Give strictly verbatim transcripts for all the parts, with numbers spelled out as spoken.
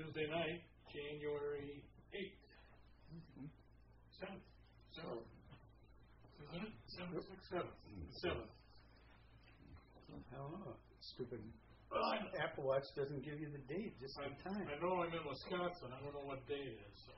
Wednesday night, January eighth. Mm-hmm. seventh. seventh. Isn't it? seventh, sixth, seventh. seventh. I don't know. Stupid Well, I, Apple Watch doesn't give you the date, just I, the time. I know I'm in Wisconsin. I don't know what day it is. So.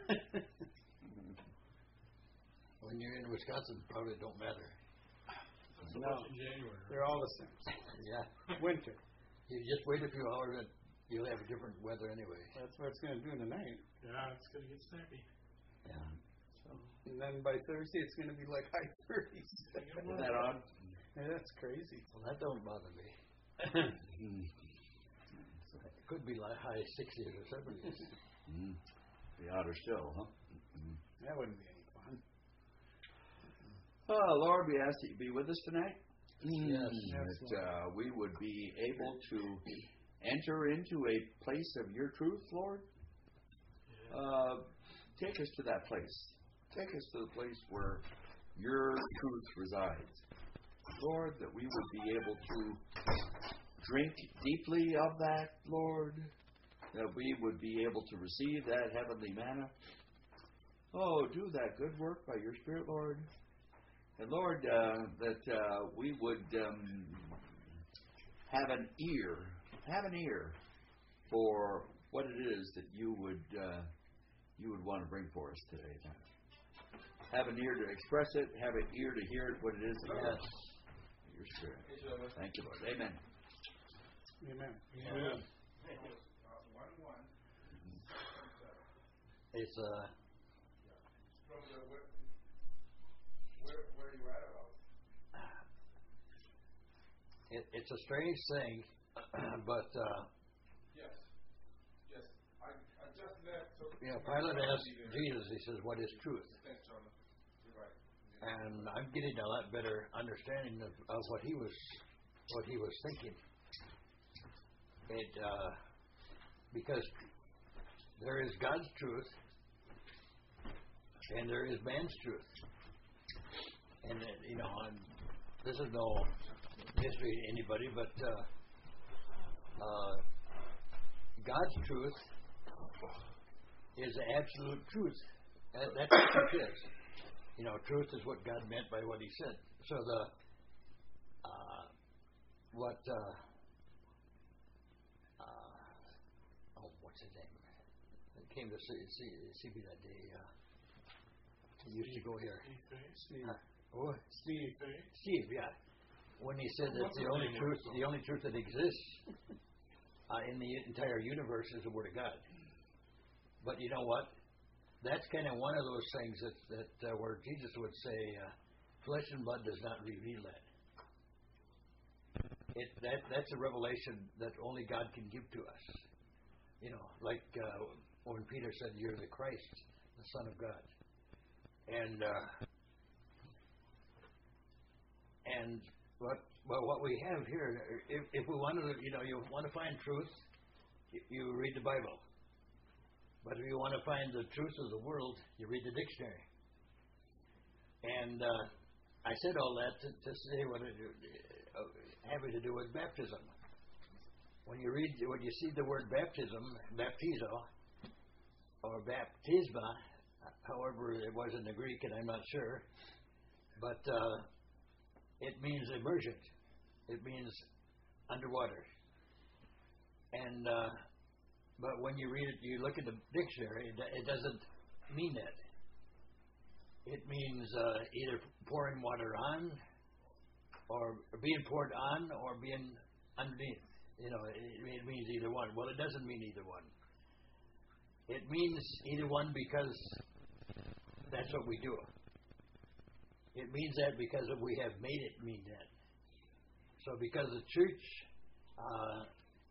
When you're in Wisconsin, probably don't matter. So No. much in January. They're all the same. Yeah. Winter. You just wait a few hours and you'll have different weather anyway. That's what it's going to do tonight. Yeah, it's going to get snappy. Yeah. So, and then by Thursday, it's going to be like high thirties. Isn't that odd? Yeah, that's crazy. Well, that don't bother me. It could be like high sixties or seventies. Mm. Be odder still, huh? Mm. That wouldn't be any fun. Oh, Lord, we ask that you be with us tonight. Yes. That uh, we would be able to enter into a place of your truth, Lord. Uh, take us to that place. Take us to the place where your truth resides. Lord, that we would be able to drink deeply of that, Lord. That we would be able to receive that heavenly manna. Oh, do that good work by your Spirit, Lord. And Lord, uh, that uh, we would um, have an ear, have an ear for what it is that you would uh, you would want to bring for us today. Have an ear to express it. Have an ear to hear it. What it is. Yes. Your Spirit. Thank you, Lord. Amen. Amen. Amen. It's uh. It, it's a strange thing, but uh, Yes. Yes. I, I just left. So you know, Pilate asked Jesus. He says, "What is truth?" Thanks, John. You're right. And I'm getting a lot better understanding of, of what he was, what he was thinking. It uh, because there is God's truth, and there is man's truth, and uh, you know, I'm, this is no mystery to anybody, but uh, uh, God's truth is absolute truth. That, that's what truth is. You know, truth is what God meant by what He said. So the uh, what uh, uh, oh, what's his name? It came to see, see, see me that day. Uh, he used to go here. Steve. Uh, oh, Steve. Steve, yeah. When he said that What's the his only name? truth, the only truth that exists uh, in the entire universe is the Word of God. But you know what? That's kind of one of those things that that uh, where Jesus would say, uh, "Flesh and blood does not reveal that." It that that's a revelation that only God can give to us. You know, like uh, when Peter said, "You're the Christ, the Son of God," and uh, and what well what we have here, if, if we want to, you know, you want to find truth, you, you read the Bible. But if you want to find the truth of the world, you read the dictionary. And uh, I said all that to, to say what it uh, having to do with baptism. When you read, when you see the word baptism, baptizo, or baptisma, however it was in the Greek, and I'm not sure, but uh, it means immersion. It means underwater. And uh, But when you read it, you look at the dictionary, it, it doesn't mean that. It means uh, either pouring water on, or being poured on, or being underneath. You know, it, it means either one. Well, it doesn't mean either one. It means either one because that's what we do. It means that because we have made it mean that. So because the church uh,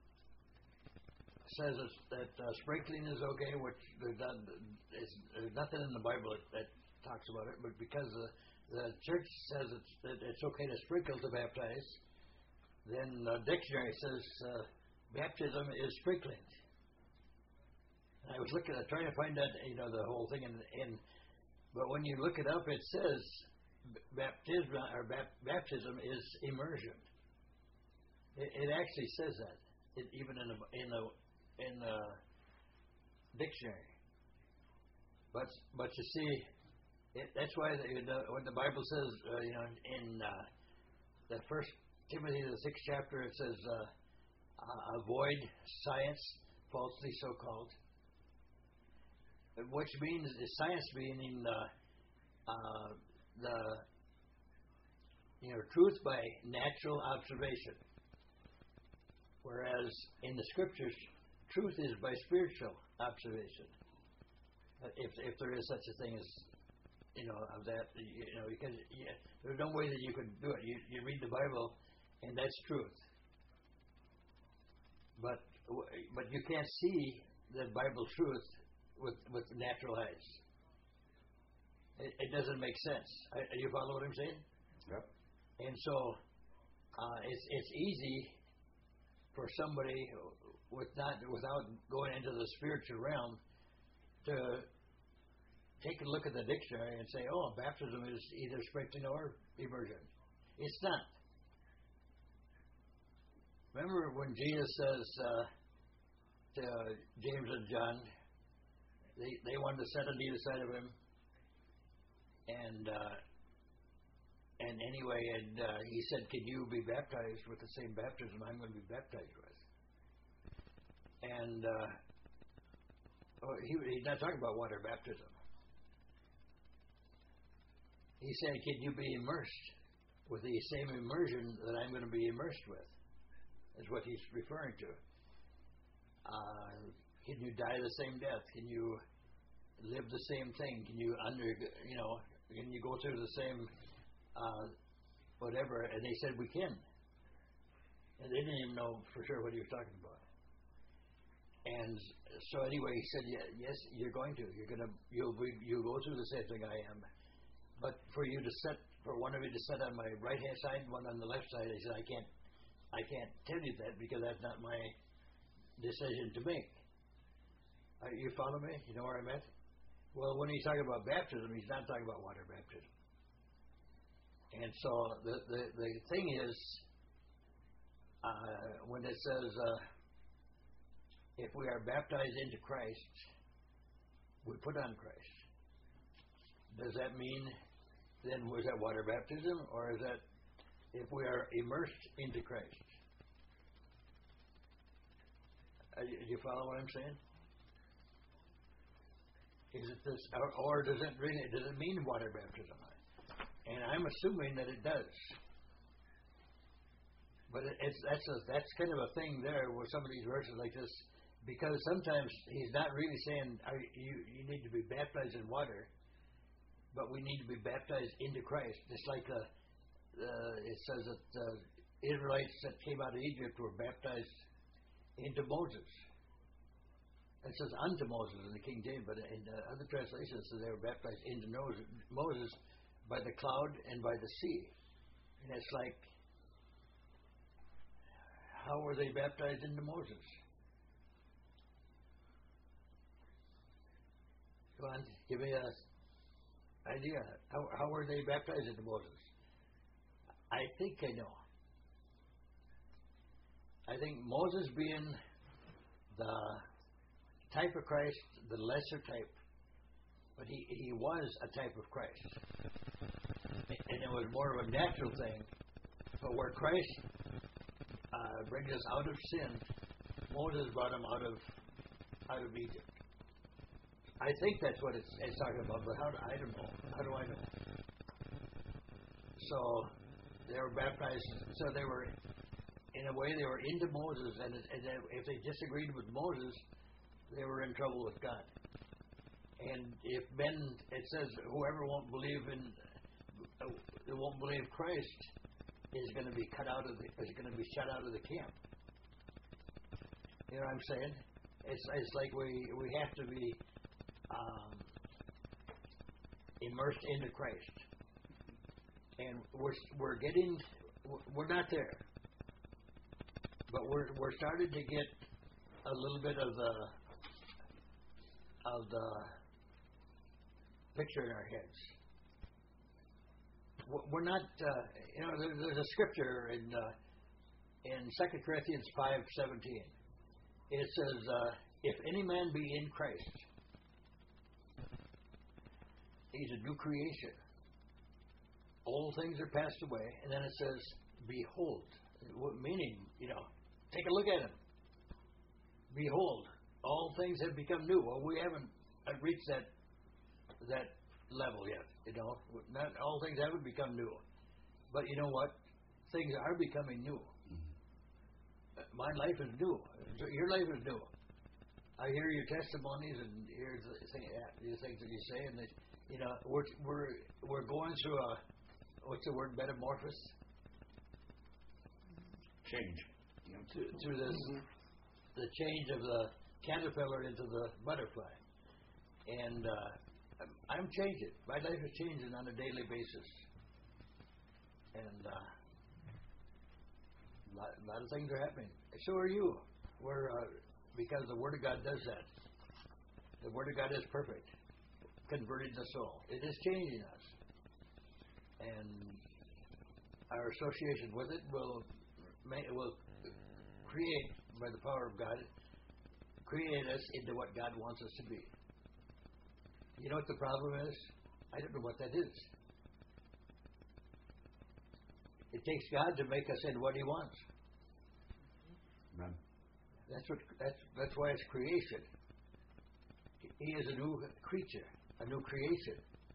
says it's, that uh, sprinkling is okay, which there's, not, there's nothing in the Bible that, that talks about it, but because the, the church says it's, that it's okay to sprinkle to baptize, then the dictionary says uh, baptism is sprinkling. And I was looking at trying to find that, you know, the whole thing, in, in but when you look it up, it says baptism or bap, baptism is immersion. It, it actually says that, it, even in the in the in the dictionary. But but you see, it, that's why the, the, when the Bible says, uh, you know, in uh, the first Timothy, the sixth chapter, it says, uh, uh, avoid science, falsely so called. Which means science meaning uh, uh, the you know truth by natural observation, whereas in the scriptures, truth is by spiritual observation. If if there is such a thing as you know of that, you know because yeah, there's no way that you could do it. You you read the Bible, and that's truth. But but you can't see the Bible truth with with natural eyes. It, it doesn't make sense. I, you follow what I'm saying? Yep. And so uh, it's it's easy for somebody with not without going into the spiritual realm to take a look at the dictionary and say, "Oh, baptism is either sprinkling or immersion." It's not. Remember when Jesus says uh, to James and John, they they wanted to set on either side of him, and uh, and anyway, and uh, he said, "Can you be baptized with the same baptism I'm going to be baptized with?" And uh, oh, he, he's not talking about water baptism. He said, "Can you be immersed with the same immersion that I'm going to be immersed with?" Is what he's referring to. Uh, can you die the same death? Can you live the same thing? Can you under, you know, can you go through the same, uh, whatever? And they said we can. And they didn't even know for sure what he was talking about. And so anyway, he said, yeah, yes, you're going to. You're gonna. You'll be, you'll go through the same thing I am. But for you to sit, for one of you to sit on my right hand side, one on the left side, he said, I can't. I can't tell you that because that's not my decision to make. Uh, you follow me? You know where I'm at? Well, when he's talking about baptism, he's not talking about water baptism. And so the the, the thing is, uh, when it says, uh, if we are baptized into Christ, we put on Christ. Does that mean then was that water baptism, or is that if we are immersed into Christ? Uh, do you follow what I'm saying? Is it this, or, or does it really? Does it mean water baptism? And I'm assuming that it does. But it, it's that's a, that's kind of a thing there with some of these verses like this, because sometimes he's not really saying are you you need to be baptized in water, but we need to be baptized into Christ. Just like a Uh, it says that the uh, Israelites that came out of Egypt were baptized into Moses. It says unto Moses in the King James, but in the other translations, it says they were baptized into Moses by the cloud and by the sea. And it's like, how were they baptized into Moses? Go on, give me an idea. How, how were they baptized into Moses? I think I know. I think Moses being the type of Christ, the lesser type, but he, he was a type of Christ. And it was more of a natural thing. But where Christ uh, brings us out of sin, Moses brought him out of out of Egypt. I think that's what it's, it's talking about, but how do, I don't know. How do I know? So they were baptized, so they were, in a way, they were into Moses, and, and if they disagreed with Moses, they were in trouble with God. And if men, it says, whoever won't believe in, uh, won't believe Christ is going to be cut out of the, is going to be shut out of the camp. You know what I'm saying? It's it's like we we have to be um, immersed into Christ. And we're we're getting we're not there, but we're we're starting to get a little bit of the of the picture in our heads. We're not, uh, you know. There's, there's a scripture in uh, in Second Corinthians five seventeen. It says, uh, if any man be in Christ, he's a new creation. Old things are passed away, and then it says, behold. Meaning, you know, take a look at him. Behold, all things have become new. Well, we haven't reached that that level yet. You know, not all things haven't become new, but you know what? Things are becoming new. Mm-hmm. My life is new. Your life is new. I hear your testimonies and hear the things that you say, and that, you know, we're we're we're going through a what's the word? Metamorphosis. Change. To, through this, mm-hmm. the change of the caterpillar into the butterfly, and uh, I'm changing. My life is changing on a daily basis, and uh, a, lot, a lot of things are happening. So are you. We're uh, because the Word of God does that. The Word of God is perfect, converting the soul. It is changing us, and our association with it will may, will create, by the power of God, create us into what God wants us to be. You know what the problem is? I don't know what that is. It takes God to make us into what He wants. Amen. That's what. That's that's why it's creation. He is a new creature, a new creation,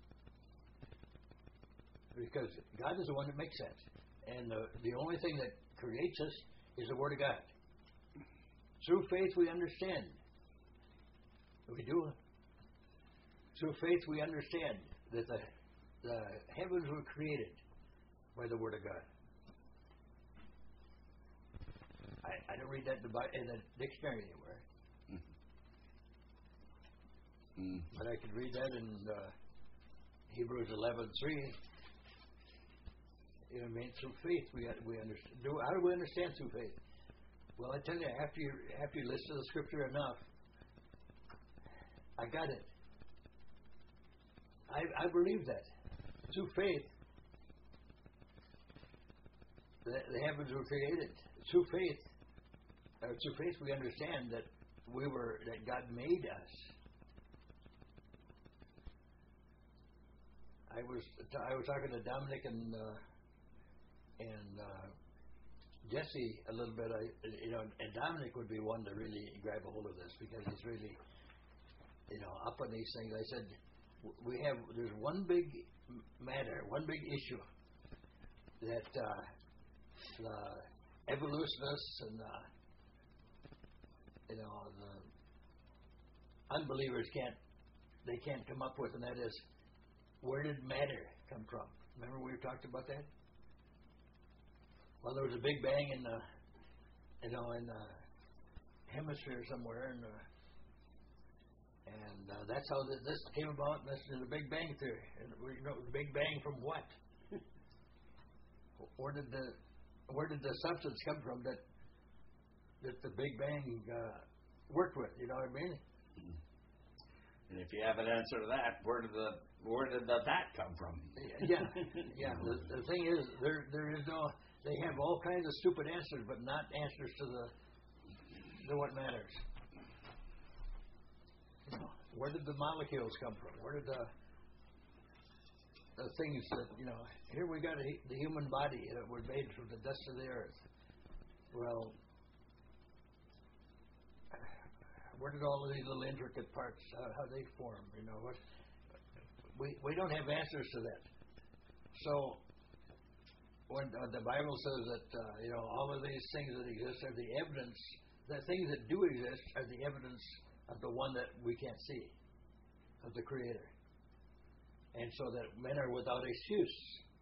because God is the one that makes that, and the the only thing that creates us is the Word of God. Through faith we understand. We do. Through faith we understand that the the heavens were created by the Word of God. I, I don't read that in the, in the dictionary anywhere. Mm. But I could read that in uh, Hebrews eleven three. You know what I mean? Through faith we we understand. Do, how do we understand through faith? Well, I tell you, after you after you listen to the Scripture enough, I got it. I I believe that through faith the, the heavens were created. Through faith, uh, through faith we understand that we were that God made us. I was I was talking to Dominic and uh, and uh, Jesse a little bit. I you know, and Dominic would be one to really grab a hold of this because he's really you know up on these things. I said we have there's one big matter, one big issue that uh, the evolutionists and the, you know the unbelievers can't they can't come up with, and that is, where did matter come from? Remember we talked about that? Well, there was a big bang in the, you know, in the hemisphere somewhere, and uh, and uh, that's how this, this came about. And this is the Big Bang theory. And you know, the Big Bang from what? Where did the where did the substance come from that that the Big Bang uh, worked with? You know what I mean? And if you have an answer to that, where did the where did the that come from? Yeah, yeah. The, the thing is, there there is no. They have all kinds of stupid answers, but not answers to the to what matters. You know, where did the molecules come from? Where did the the things that you know? Here we got a, the human body that was made from the dust of the earth. Well, where did all of these little intricate parts, uh, how they form? You know what? We we don't have answers to that. So when uh, the Bible says that uh, you know all of these things that exist are the evidence, the things that do exist are the evidence of the one that we can't see, of the Creator, and so that men are without excuse.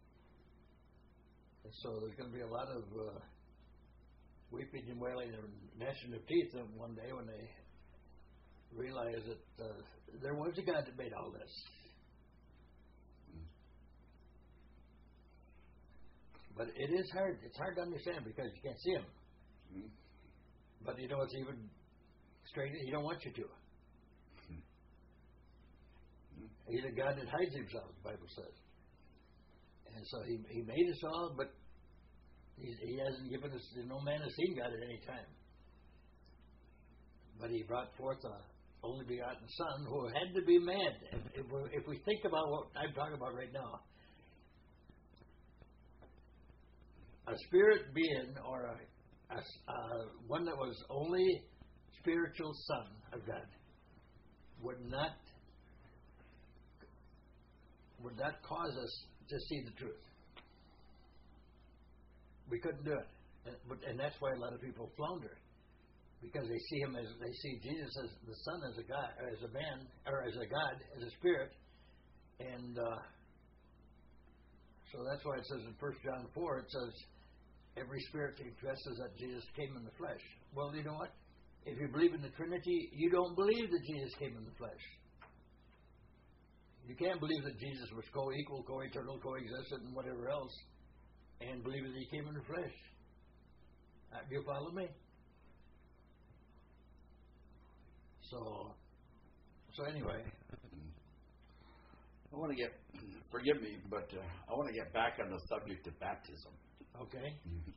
And so there's going to be a lot of uh, weeping and wailing and gnashing of teeth one day when they realize that uh, there was a God that made all this. But it is hard. It's hard to understand because you can't see Him. Mm-hmm. But you know what's even stranger? He don't want you to. Mm-hmm. He's a God that hides Himself, the Bible says. And so He He made us all, but He He hasn't given us. No man has seen God at any time. but He brought forth a only begotten Son who had to be man. If, if, we, if we think about what I'm talking about right now, a spirit being or a, a, uh, one that was only spiritual Son of God would not would not cause us to see the truth. We couldn't do it, and, but, and that's why a lot of people flounder, because they see him as they see Jesus as the Son, as a God, as a man, or as a God, as a spirit, and uh, so that's why it says in First John four, it says, every spirit confesses that Jesus came in the flesh. Well, you know what? If you believe in the Trinity, you don't believe that Jesus came in the flesh. You can't believe that Jesus was co-equal, co-eternal, co-existent, and whatever else, and believe that He came in the flesh. Uh, do you follow me? So, so anyway. I want to get, forgive me, but uh, I want to get back on the subject of baptism. Okay.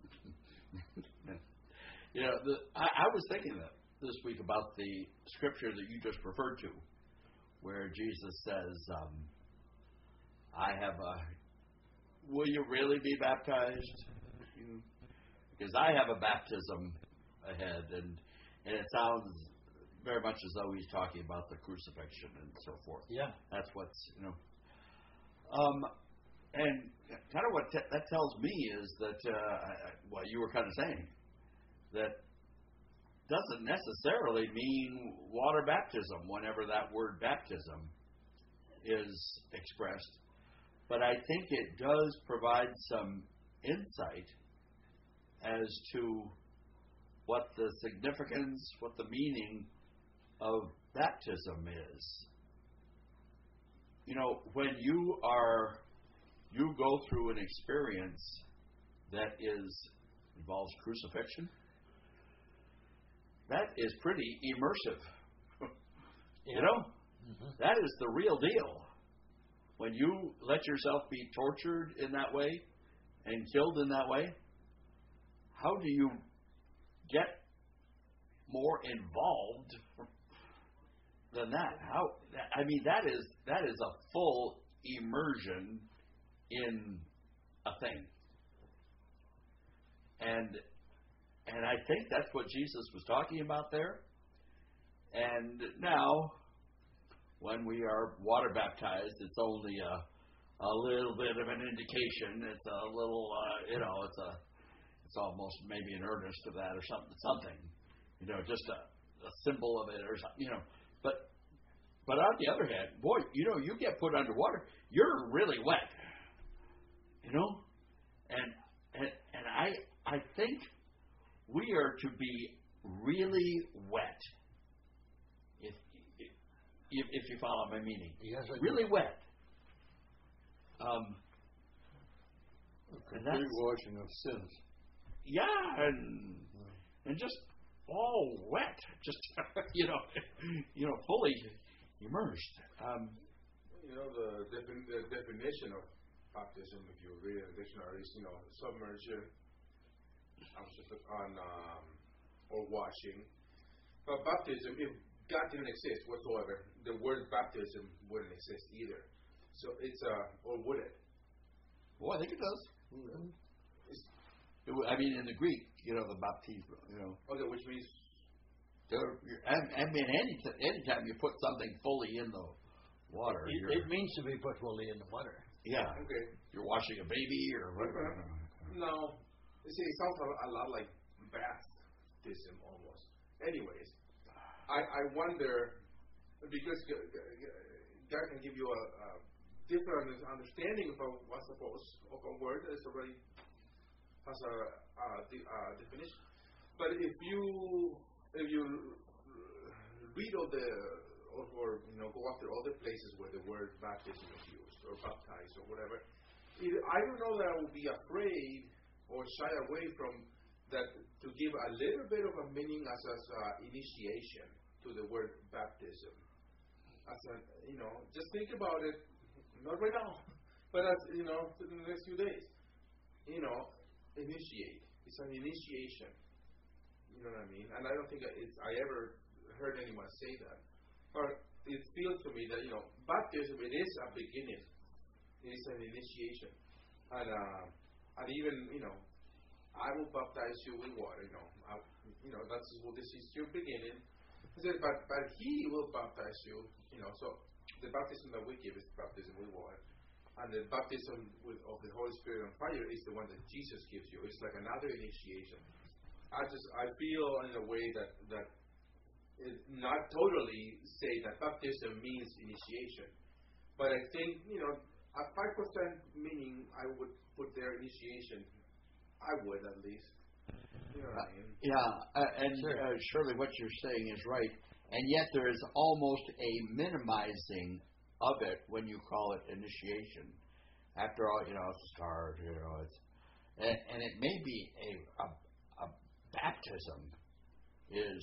You know, the, I, I was thinking that this week about the scripture that you just referred to, where Jesus says, um, I have a, will you really be baptized? Because I have a baptism ahead, and, and it sounds very much as though he's talking about the crucifixion and so forth. Yeah. That's what's, you know. Um, and kind of what te- that tells me is that, uh, what you were kind of saying, that doesn't necessarily mean water baptism whenever that word baptism is expressed. But I think it does provide some insight as to what the significance, what the meaning of baptism is. You know, when you are, you go through an experience that is, involves crucifixion, that is pretty immersive. Yeah. You know, Mm-hmm. that is the real deal. When you let yourself be tortured in that way and killed in that way, how do you get more involved than that? How? I mean, that is that is a full immersion in a thing, and and I think that's what Jesus was talking about there. And now, when we are water baptized, it's only a a little bit of an indication. It's a little, uh, you know, it's a it's almost maybe an earnest of that or something, something, you know, just a, a symbol of it or something, you know. But but on the other hand, boy, you know, you get put underwater, you're really wet, you know, and and and I I think we are to be really wet. If if, if you follow my meaning, Yes, I do. really wet. Um, and that's, Complete washing of sins. yeah, and and just all wet, just you know, you know, fully immersed. Um, You know, the, defin- the definition of baptism, if you read in the dictionary, is, you know, submersion I'm just on um, or washing. But baptism, if God didn't exist whatsoever, the word baptism wouldn't exist either. So it's uh, or would it? well, I think it does. Mm-hmm. It's, It, w- I mean, in the Greek, you know, the baptism, you know, okay, which means there- you're- I, I mean, any t- anytime you put something fully in the water, It, you're, it means to be put fully in the water. yeah, okay. you're washing a baby or whatever. No, you see, it sounds a, a lot like baptism almost. Anyways, I, I wonder, because G- G- God can give you a, a different understanding of a, I suppose, of a word that is already has a, a, de- a definition. But if you if you read all the or, or you know go after all the places where the word baptism is used or baptized or whatever, it, I don't know that I would be afraid or shy away from that to give a little bit of a meaning as as uh, initiation to the word baptism. As a, you know, just think about it, not right now, but as you know, in the next few days. You know, initiate. It's an initiation. You know what I mean? And I don't think it's I ever heard anyone say that. But it feels to me that, you know, baptism, it is a beginning. It is an initiation. And, uh, and even, you know, I will baptize you with water, you know. I, you know, that's well, this is your beginning. He said, but, but he will baptize you, you know. So the baptism that we give is baptism with water. And the baptism with, of the Holy Spirit and fire is the one that Jesus gives you. It's like another initiation. I just, I feel in a way that, that it not totally say that baptism means initiation. But I think, you know, a five percent meaning I would put their initiation. I would at least. You know what I mean? Yeah, uh, and Sure. uh, surely what you're saying is right. And yet there is almost a minimizing of it when you call it initiation. After all, you know, it's a start, you know, it's, and, and it may be a, a, a baptism is,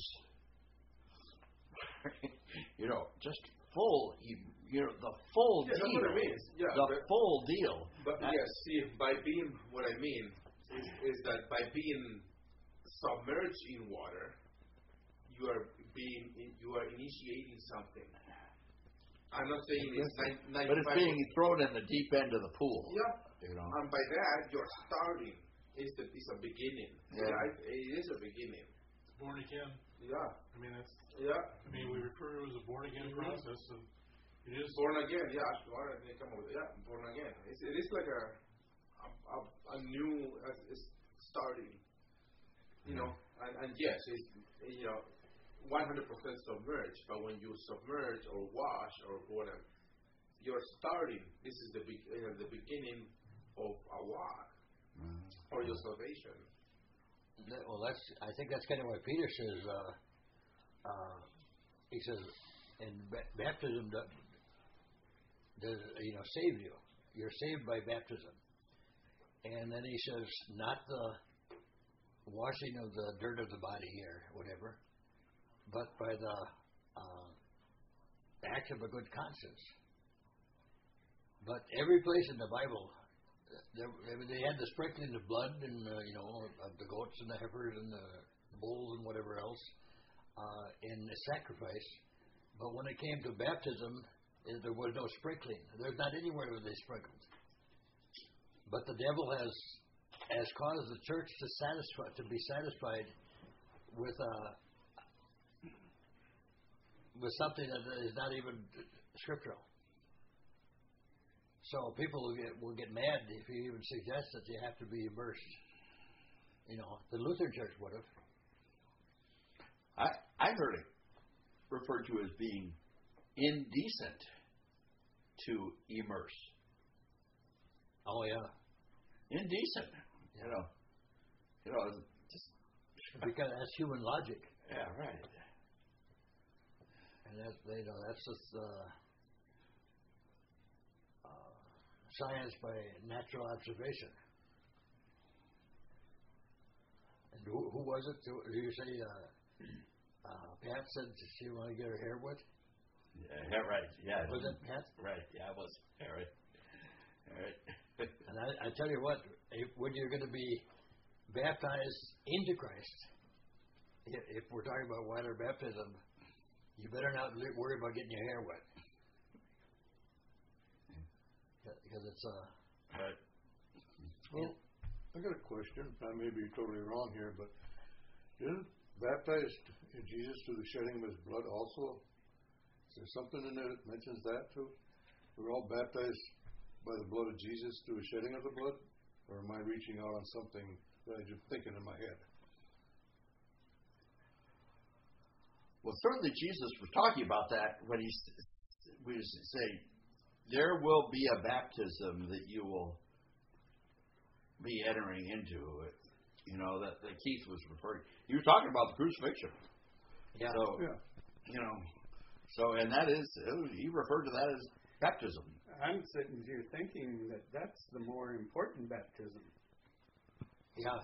you know, just full, you, you know, the full Yeah, deal. that's what it means. Yeah, the but- full deal. But That- yes, see, by being, what I mean is, is that by being submerged in water, you are being, you are initiating something. I'm not saying it's nine, But it's being thrown in the deep end of the pool. Yeah, You know. and by that you're starting. It's the, it's a beginning. Yeah. Right? It is a beginning. Born again. Yeah, I mean, that's. yeah. I mean, we refer to it as a born again Mhm. process, and it is. Born again. Yeah, born again. Come over. Yeah, born again. It's, it is like a a, a, a new uh, it's starting. You know, and, and yes, it's you know, one hundred percent submerged. But when you submerge or wash or whatever, you're starting. This is the be, uh, the beginning of a walk or your salvation. That- Well, that's. I think that's kind of what Peter says. Uh, uh, he says, "In ba- baptism, does, does you know save you? You're saved by baptism." And then he says, not the washing of the dirt of the body or whatever, but by the uh, act of a good conscience. But every place in the Bible, there, they had the sprinkling of blood and uh, you know of the goats and the heifers and the bulls and whatever else uh, in the sacrifice. But when it came to baptism, eh, there was no sprinkling. There's not anywhere where they sprinkled. But the devil has has caused the church to satisfy to be satisfied with uh, with something that is not even scriptural. So people will get will get mad if you even suggest that you have to be immersed. You know, the Lutheran Church would have. I I heard it referred to as being indecent to immerse. Oh yeah, Indecent. You know. You know, just because that's human logic, yeah, right. and that's you know that's just uh, uh, science by natural observation. And who, who was it? Who, did you say uh, uh, Pat said she wanted to get her hair wet? Yeah, yeah, right. Yeah. Was it Pat? Right. Yeah, it was. Yeah, right. All right. And I, I tell you what, if, when you're going to be baptized into Christ, if, if we're talking about water baptism, you better not li- worry about getting your hair wet, because it's uh. Right. Well, I got a question. I may be totally wrong here, but isn't baptized in Jesus through the shedding of his blood also? Is there something in there that mentions that too? We're all baptized by the blood of Jesus through the shedding of the blood? Or am I reaching out on something that I'm just thinking in my head? Well, certainly Jesus was talking about that when he s- was saying, there will be a baptism that you will be entering into. You know, that, that Keith was referring. He was talking about the crucifixion. Yeah. So, Yeah. you know, so, and that is, he referred to that as baptism. I'm sitting here thinking that that's the more important baptism. Yeah.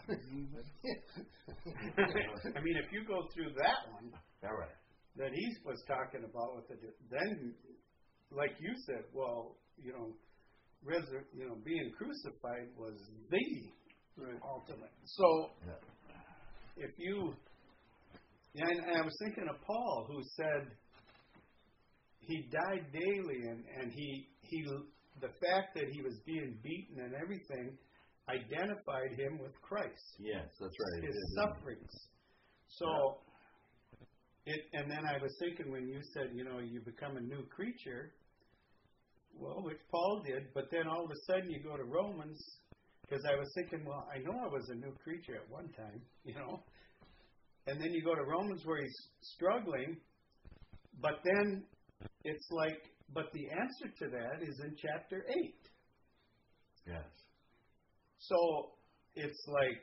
I mean, if you go through that one All right. that he was talking about with the, then, like you said, well, you know, resur- you know, being crucified was the Right. ultimate. So, If you, And, and I was thinking of Paul, who said he died daily, and, and he he the fact that he was being beaten and everything identified him with Christ. Yes, that's right. His It is. sufferings. So, it and then I was thinking when you said, you know, you become a new creature. Well, which Paul did, but then all of a sudden you go to Romans, because I was thinking, well, I know I was a new creature at one time, you know. And then you go to Romans where he's struggling, but then it's like, but the answer to that is in chapter eight. Yes. So it's like,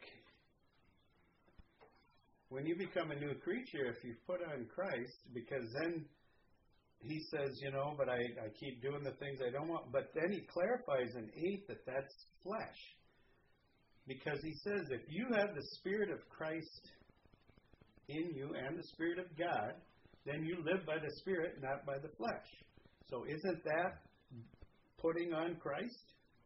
when you become a new creature, if you put on Christ, because then he says, you know, but I, I keep doing the things I don't want. But then he clarifies in eight that that's flesh. Because he says, if you have the Spirit of Christ in you and the Spirit of God, then you live by the Spirit, not by the flesh. So isn't that putting on Christ?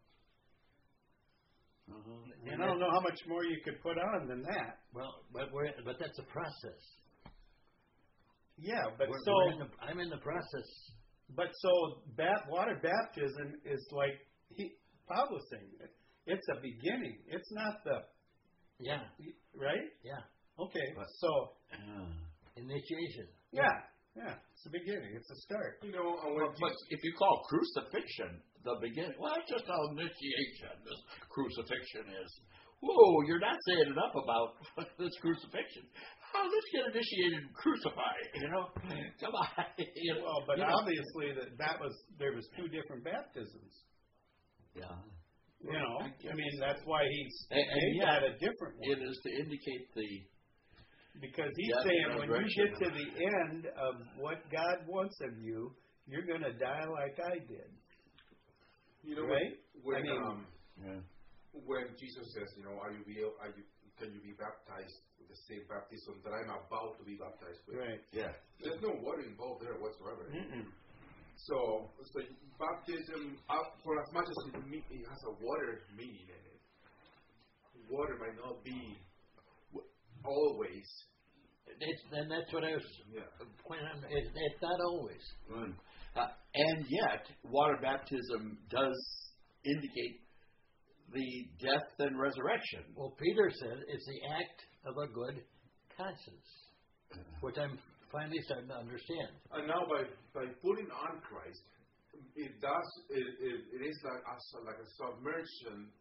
Mm-hmm. And I don't know how much more you could put on than that. Well, but we're, but that's a process. Yeah, but We're- so we're in the, I'm in the process. but so bat, water baptism is like he, Paul was saying. It's a beginning. It's not the Yeah, right. yeah. Okay, But- so Uh, Initiation. yeah, yeah, it's the beginning. It's a start. You know, and when but, but if you call crucifixion the beginning, well, it's just how initiation this crucifixion is. Whoa, you're not saying enough about this crucifixion. How this get initiated and crucified? You know, come on. You know, Well, but you know. obviously that that was there was two different baptisms. Yeah. You know, I I mean that's why he's And- and made yet, that a different one. It is to indicate the Because he's death saying and when you resurrection. get to the end of what God wants of you, you're going to die like I did. you know right? when, when I mean- um yeah. when Jesus says, you know, are you be are you can you be baptized with the same baptism that I'm about to be baptized with? Right. Yeah. There's no water involved there whatsoever. Mm-mm. So, so baptism, uh, for as much as it, me- it has a water meaning in it, water might not be w- always. It's, and that's what I was Yeah. pointing out. It's, it's not always. Mm. Uh, and yet, water baptism does indicate the death and resurrection. Well, Peter said it's the act of a good conscience, which I'm finally starting to understand. And now by by putting on Christ, it does it, it, it is like a, like a submersion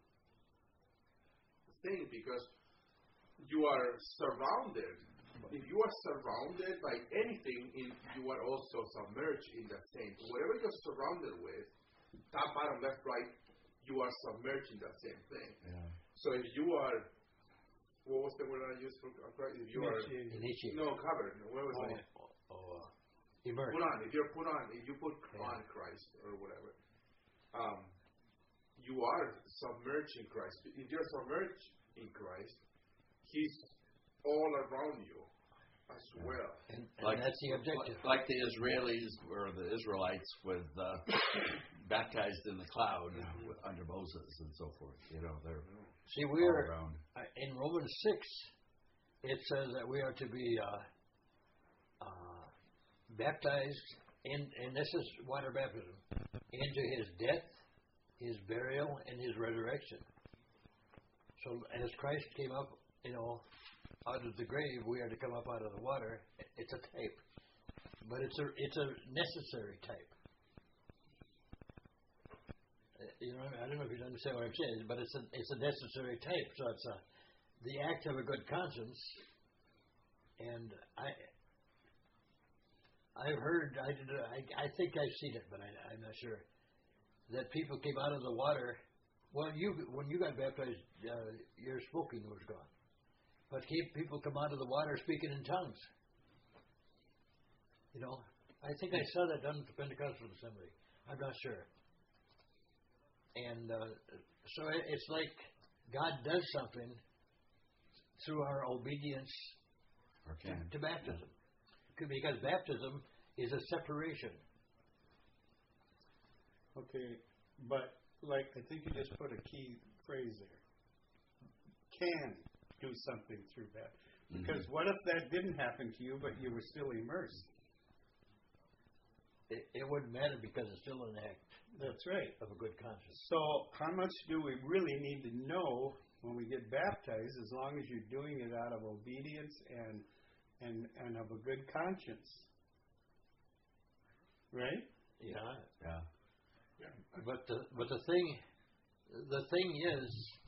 thing because you are surrounded. If you are surrounded by anything, in, you are also submerged in that same. Whatever you're surrounded with, top, bottom, left, right, you are submerged in that same thing. Yeah. So if you are, what was the word I used for Christ? If you are Initiated. Initiate. no covered, what was it? Oh, oh, uh, immerse. Put on. If you're put on, if you put Yeah. on Christ or whatever, um, you are submerged in Christ. If you're submerged in Christ, He's all around you as well. And, and Like, that's the objective. like the Israelis or the Israelites with uh, baptized in the cloud under Moses and so forth. You know, they're See, all we're around. uh, in Romans six. It says that we are to be uh, uh, baptized in, and this is water baptism, into His death, His burial, and His resurrection. So as Christ came up, you know, out of the grave, we are to come up out of the water. It's a type, but it's a it's a necessary type. Uh, You know, I don't know if you understand what I'm saying, but it's a it's a necessary type. So it's a the act of a good conscience. And I I've heard I did I I think I've seen it, but I, I'm not sure that people came out of the water. Well, you when you got baptized, uh, your smoking was gone. But keep, people come out of the water speaking in tongues. You know, I think I saw that done at the Pentecostal Assembly. I'm not sure. And uh, so it, it's like God does something through our obedience Or to, can. to baptism. Because baptism is a separation. Okay, but like I think you just put a key phrase there. Can do something through that. Because what if that didn't happen to you, but you were still immersed? It, it wouldn't matter because it's still an act That's right. of a good conscience. So how much do we really need to know when we get baptized, as long as you're doing it out of obedience and and and of a good conscience? Right? Yeah. Yeah. But the but the thing the thing is,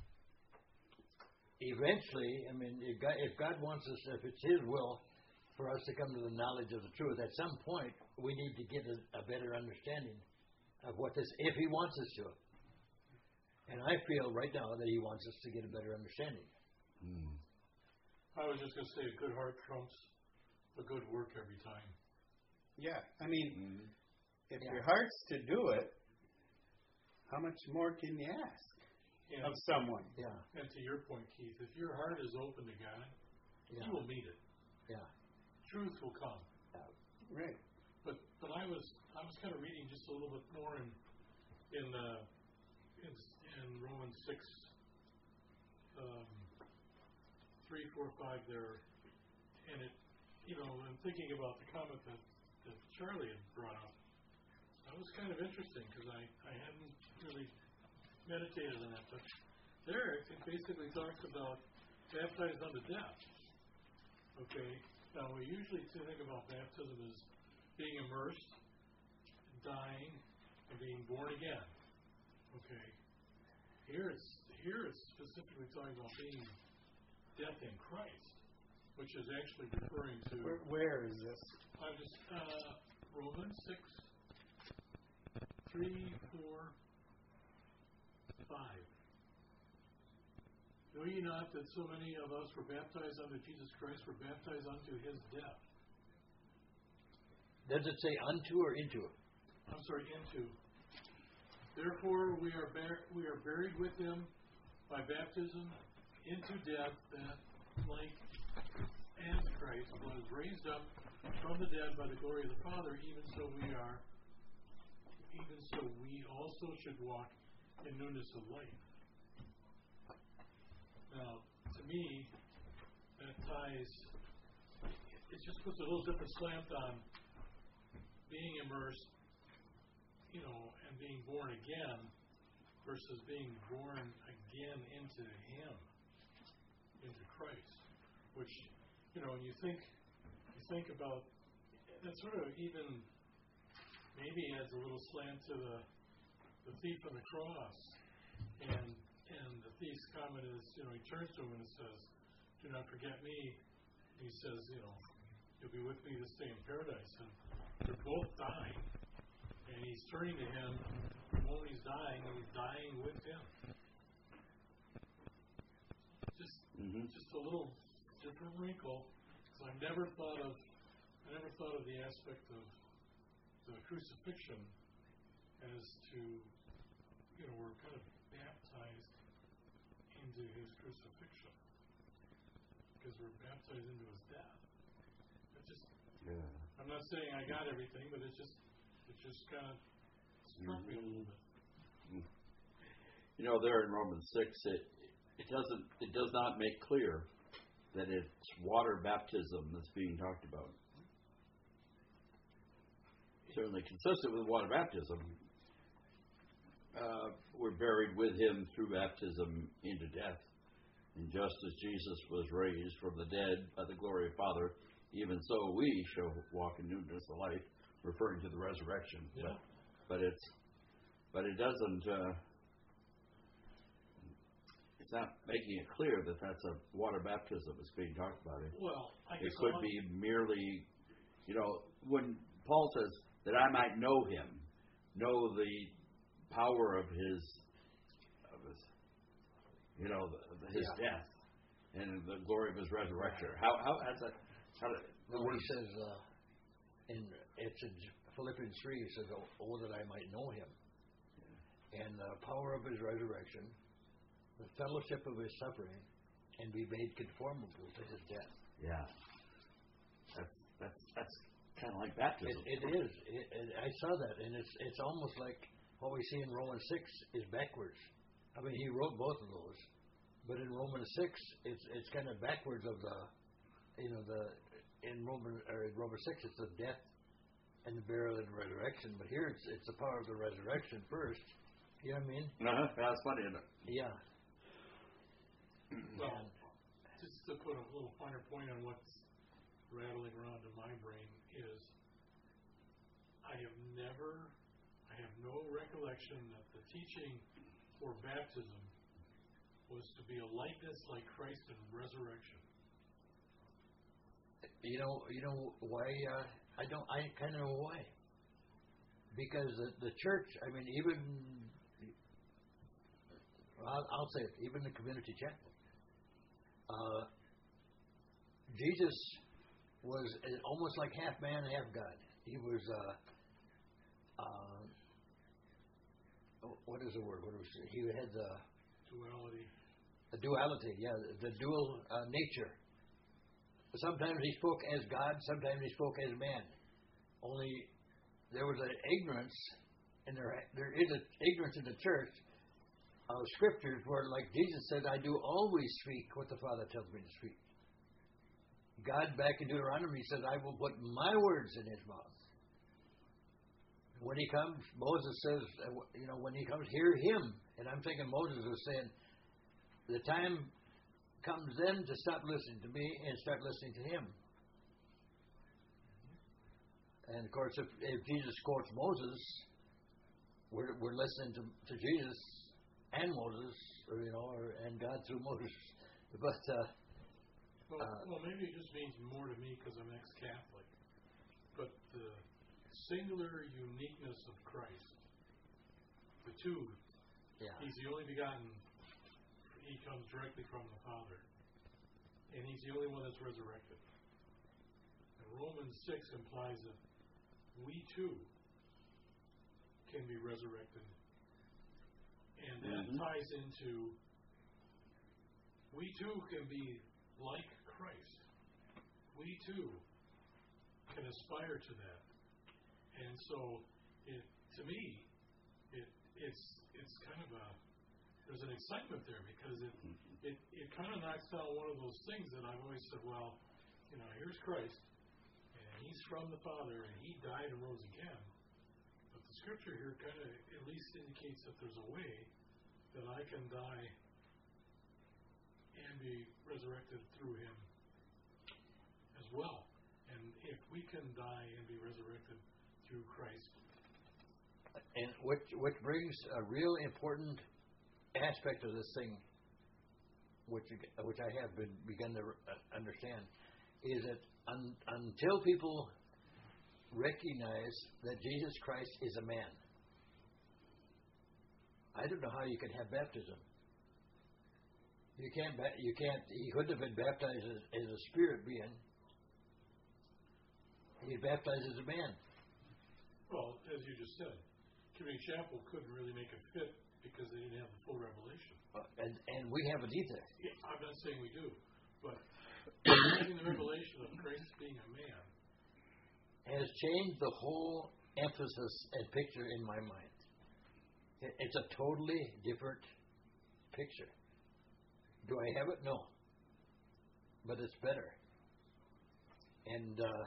eventually, I mean, if God, if God wants us, if it's His will for us to come to the knowledge of the truth, at some point we need to get a, a better understanding of what this, if He wants us to. And I feel right now that He wants us to get a better understanding. Mm. I was just going to say a good heart trumps a good work every time. Yeah. I mean, Mm. if Yeah. your heart's to do it, how much more can you ask And, of someone? Yeah, and to your point, Keith, if your heart is open to God, yeah, you will meet it. yeah. Truth will come. Right. But but I was I was kind of reading just a little bit more in in uh, in, in Romans six, um, three, four, five there, and it, you know, I'm thinking about the comment that, that Charlie had brought up. That was kind of interesting because I, I hadn't really meditated on that. But there it basically talks about baptized unto death. Okay. Now we usually think about baptism as being immersed, dying, and being born again. Okay. Here it's here it's specifically talking about being death in Christ, which is actually referring to. Where, where is this? I just uh, Romans six, three, four, five. Know ye not that so many of us were baptized unto Jesus Christ, were baptized unto His death? Does it say unto or into? I'm sorry, into. Therefore we are bar- we are buried with Him by baptism into death, that like as Christ was raised up from the dead by the glory of the Father, even so we are, even so we also should walk in newness of life. Now, to me, that ties, it just puts a little different slant on being immersed, you know, and being born again versus being born again into Him, into Christ. Which, you know, when you think, you think about, that sort of even maybe adds a little slant to the the thief on the cross, and and the thief's comment is, you know, he turns to him and says, "Do not forget me." He says, you know, "You'll be with me this day in paradise." And they're both dying, and he's turning to him. The moment he's dying, and he's dying with him. Just, Mm-hmm. just a little different wrinkle, because I never thought of, I never thought of the aspect of the crucifixion as to, you know, we're kind of baptized into His crucifixion because we're baptized into His death. It just, Yeah. I'm not saying I got everything, but it just, it just kind of struck me a little bit. You know, there in Romans six, it it doesn't it does not make clear that it's water baptism that's being talked about. Certainly consistent with water baptism. Uh, we're buried with Him through baptism into death. And just as Jesus was raised from the dead by the glory of Father, even so we shall walk in newness of life, referring to the resurrection. Yeah. But, but it's but it doesn't. Uh, it's not making it clear that that's a water baptism that's being talked about. It, Well, I it guess could I'll- be merely, you know, when Paul says that I might know Him, know the power of His, of his you know, the, His Yeah. death and the glory of His resurrection. How how how's that? How do, the Well, he words- says, uh, in it's in Philippians three. He says, "Oh, oh, that I might know Him, and the power of His resurrection, the fellowship of His suffering, and be made conformable to His death." Yeah. That's that's that's kind of like It, baptism. it is. It, it, I saw that, and it's it's almost like what we see in Romans six is backwards. I mean, he wrote both of those, but in Romans six, it's it's kind of backwards of the you know, the in Roman or in Romans six, it's the death and the burial and resurrection. But here, it's it's the power of the resurrection first. You know what I mean? Uh-huh. That's funny, isn't it? Yeah. Well, just to put a little finer point on what's rattling around in my brain is, I have never, I have no recollection that the teaching for baptism was to be a likeness like Christ in resurrection. You know, you know why? Uh, I don't. I kind of know why. Because the, the church. I mean, even I'll, I'll say it. Even the community chapel. Uh, Jesus was almost like half man, half God. He was. Uh, uh, what is the word? What was it? He had the Duality. The duality. Yeah, the dual uh, nature. Sometimes he spoke as God, sometimes he spoke as man. Only there was an ignorance, and there there is an ignorance in the church of scriptures where, like Jesus said, I do always speak what the Father tells me to speak. God, back in Deuteronomy, said, I will put my words in his mouth. When he comes, Moses says, you know, when he comes, hear him. And I'm thinking Moses was saying, the time comes then to stop listening to me and start listening to him. And of course, if, if Jesus quotes Moses, we're, we're listening to, to Jesus and Moses, or you know, or, and God through Moses. But uh, well, uh, well, maybe it just means more to me because I'm ex-Catholic. But the singular uniqueness of Christ, the two, yeah, he's the only begotten. He comes directly from the Father. And he's the only one that's resurrected. And Romans six implies that we too can be resurrected. And that Mm-hmm. ties into we too can be like Christ. We too can aspire to that. And so it to me it it's it's kind of a there's an excitement there because it it, it kind of knocks down one of those things that I've always said, well, you know, here's Christ, and he's from the Father, and he died and rose again. But the scripture here kind of at least indicates that there's a way that I can die and be resurrected through him as well. And if we can die and be resurrected through Christ. and which which brings a real important aspect of this thing, which which I have been begun to understand, is that un, until people recognize that Jesus Christ is a man, I don't know how you can have baptism. You can't. You can't. He couldn't have been baptized as, as a spirit being. He's baptized as a man. Well, as you just said, Community Chapel couldn't really make it fit because they didn't have the full revelation. Uh, and and we haven't either. Yeah, I'm not saying we do, but having the revelation of Christ being a man Has changed the whole emphasis and picture in my mind. It, it's a totally different picture. Do I have it? No. But it's better. And uh,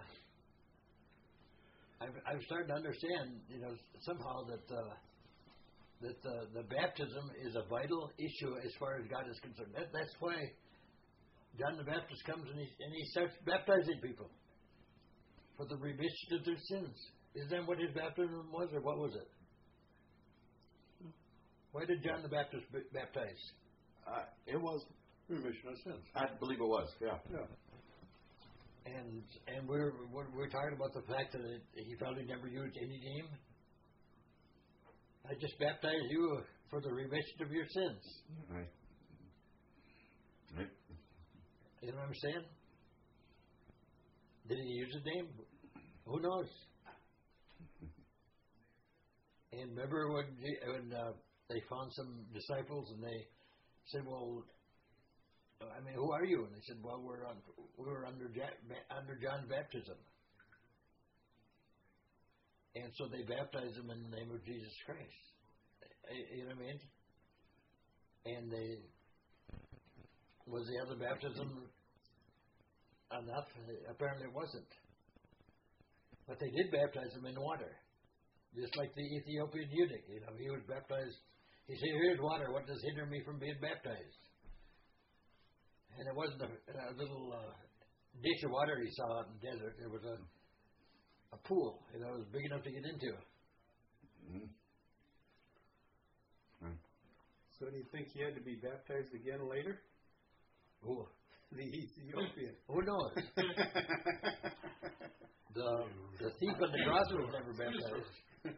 I've, I've started to understand, you know, somehow that uh, that uh, the baptism is a vital issue as far as God is concerned. That, that's why John the Baptist comes and he, and he starts baptizing people for the remission of their sins. Is that what his baptism was, or what was it? Why did John the Baptist b- baptize? Uh, it was, Remission of sins. I believe it was, yeah. Yeah. And and we're we're, we're talking about the fact that it, he probably never used any name. I just baptize you for the remission of your sins. Right. Right. You know what I'm saying? Did he use his name? Who knows? And remember when when uh, they found some disciples and they said, "Well, I mean, who are you?" And they said, "Well, we're on, we were under ja- under John's baptism." And so they baptized him in the name of Jesus Christ. You know what I mean? And they was the other baptism enough. Uh, apparently, it wasn't. But they did baptize him in water, just like the Ethiopian eunuch. You know, he was baptized. He said, "Here's water. What does hinder me from being baptized?" And it wasn't a, a little uh, dish of water he saw out in the desert. It was a a pool. You know, it was big enough to get into. Mm-hmm. Right. So do you think he had to be baptized again later? Oh, The Ethiopian. who knows? the the thief on the cross was never baptized.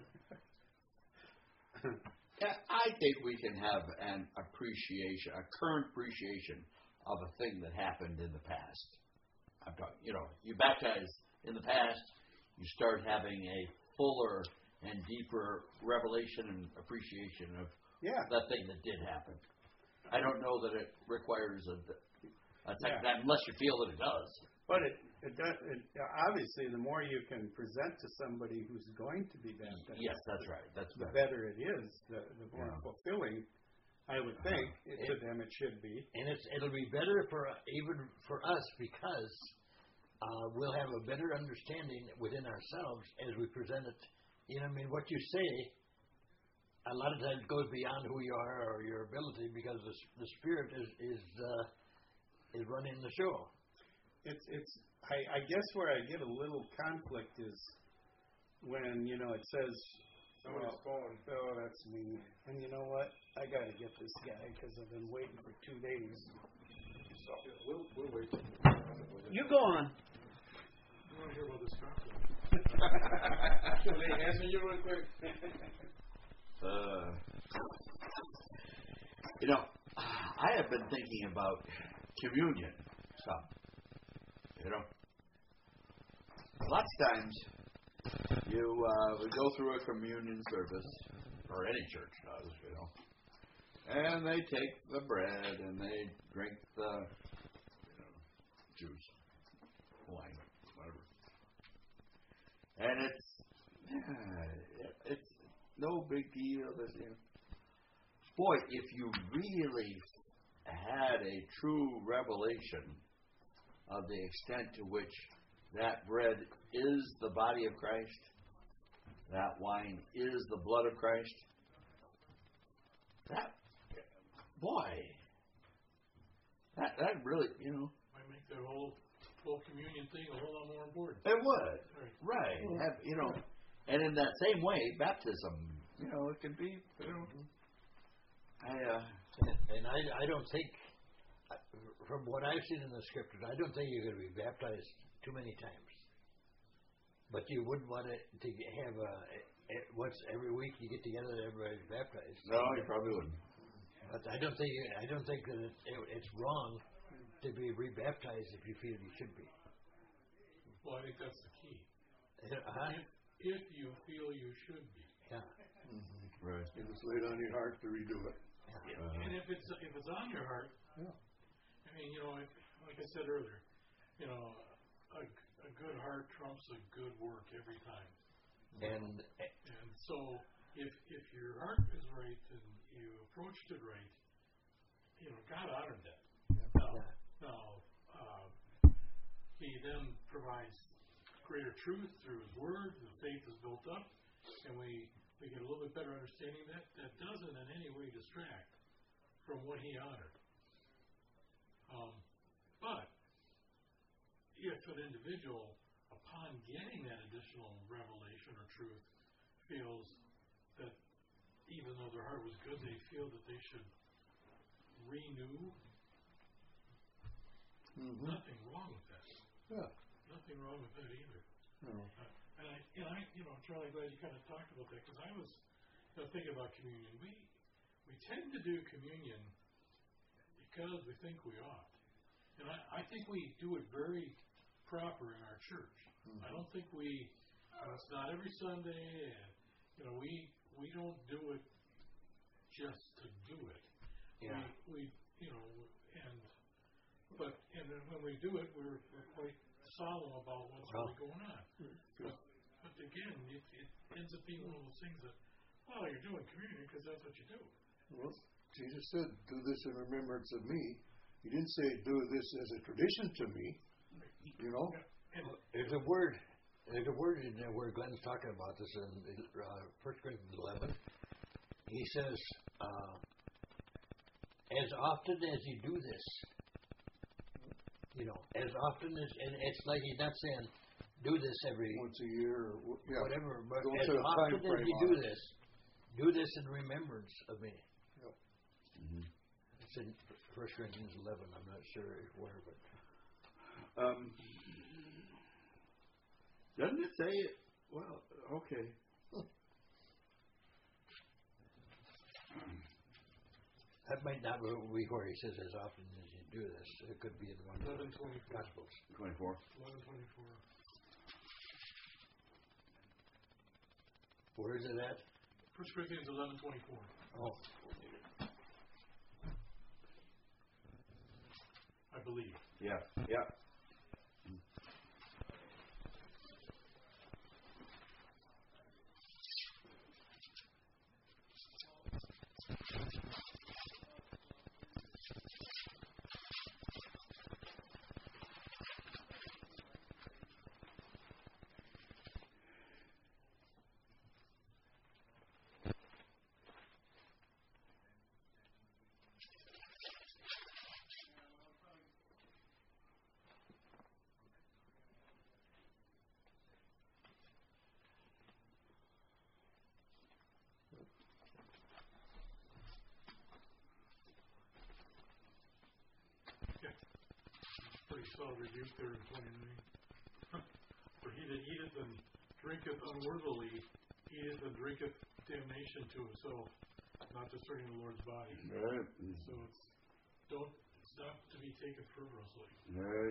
Yeah, I think we can have an appreciation, a current appreciation of a thing that happened in the past. I'm talking, you know, you baptize in the past, you start having a fuller and deeper revelation and appreciation of Yeah. that thing that did happen. I don't know that it requires a, a second Yeah. time unless you feel that it does. But it, it does. It, obviously, the more you can present to somebody who's going to be baptized, Yes, that's right. That's the better. better it is. The, the more Yeah. fulfilling, I would think, it, to It- them it should be. And it's it'll be better for even for us because uh, we'll have a better understanding within ourselves as we present it. You know, I mean, what you say a lot of times goes beyond who you are or your ability because the the Spirit is is uh, is running the show. It's it's. I, I guess where I get a little conflict is when you know it says, Someone's well, phone. "Oh, that's me," and you know what? I got to get this guy because I've been waiting for two days. So, we'll, we'll wait. You go on. I want to hear about this conflict. Can they answer you real quick? Uh, you know, I have been thinking about communion some. You know, lots of times you uh, would go through a communion service, or any church does, you know, and they take the bread and they drink the you know, juice, wine, whatever, and it's yeah, it's no big deal. That, you know. Boy, if you really had a true revelation of the extent to which that bread is the body of Christ, that wine is the blood of Christ, that, boy, that, that really, you know. Might make the whole whole communion thing a whole lot more important. It would. Right. Right. Have, you know, and in that same way, baptism, you know, it can be, you know, I, uh, And I, I don't think, from what I've seen in the scriptures, I don't think you're going to be baptized too many times. But you wouldn't want it to have a, a once every week you get together and everybody's baptized. no, you probably wouldn't. But I don't think I don't think that it, it, it's wrong to be rebaptized if you feel you should be. Well, I think that's the key. Uh-huh. If, if you feel you should be. Yeah. Mm-hmm. Right. It was laid on your heart to redo it. Uh-huh. And if it's if it's on your heart, Yeah. I mean, you know, if, like I said earlier, you know, a, a good heart trumps a good work every time. And And so, if if your heart is right and you approached it right, you know, God honored that. Now, Yeah. now uh, He then provides greater truth through His Word. The faith is built up, and we we get a little bit better understanding of that. That doesn't in any way distract from what He honored. Um, but if an individual, upon getting that additional revelation or truth, feels that even though their heart was good, they feel that they should renew, Mm-hmm. nothing wrong with that. Yeah. Nothing wrong with that either. No. Uh, and I, and I, you know, I'm really glad you kind of talked about that because I was you know, thinking about communion. We we tend to do communion because we think we ought, and I, I think we do it very proper in our church. Mm-hmm. I don't think we. Uh, it's not every Sunday, and you know, we we don't do it just to do it. Yeah. We, we you know, and but and then when we do it, we're, we're quite solemn about what's Well. really going on. But, but again, it, it ends up being one of those things that, well, you're doing communion because that's what you do. Well, Jesus said, "Do this in remembrance of me." He didn't say, "Do this as a tradition to me." You know? There's a word. There's a word in there where Glenn's talking about this in uh, First Corinthians eleven. He says, uh, "As often as you do this, you know, as often as, and it's like he's not saying do this every Once a year or wh- yeah. whatever, but Don't as set a often time as frame you on do it. this, do this in remembrance of me." Yep. Mm-hmm. It's in First Corinthians eleven. I'm not sure where, but Um, doesn't it say it? Well, okay. that might not be where he says as often as you do this. It could be in one of the eleven twenty-four. Gospels. twenty-four. eleven twenty-four. Where is it at? First Corinthians eleven twenty-four. Oh, I believe. Yeah, yeah. Pretty solid rebuke there in twenty-nine. For he that eateth and drinketh unworthily eateth and drinketh damnation to himself, not discerning the Lord's body. Right. So it's don't it's not to be taken frivolously. Right.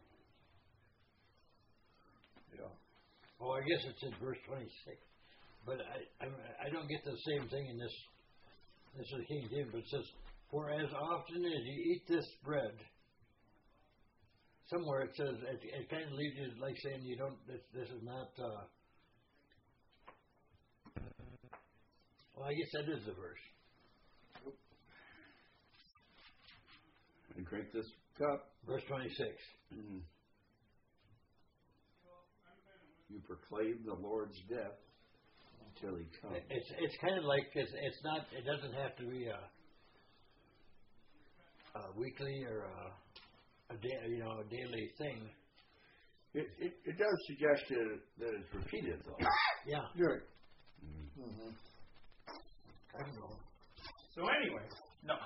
Yeah. oh, I guess it's in verse twenty-six. But I, I, I don't get the same thing in this. This is King James, but it says, "For as often as you eat this bread." Somewhere it says it, it kind of leaves you like saying you don't. This, this is not. Uh, well, I guess that is the verse. And drink this cup. Verse twenty-six. Mm. You proclaim the Lord's death until He comes. It's it's kind of like it's, it's not. It doesn't have to be a, a weekly or a, a day, you know, a daily thing. It, it, it does suggest that, that it's repeated, though. Yeah. Right. Mm. Mm-hmm. I don't know. So anyway, no.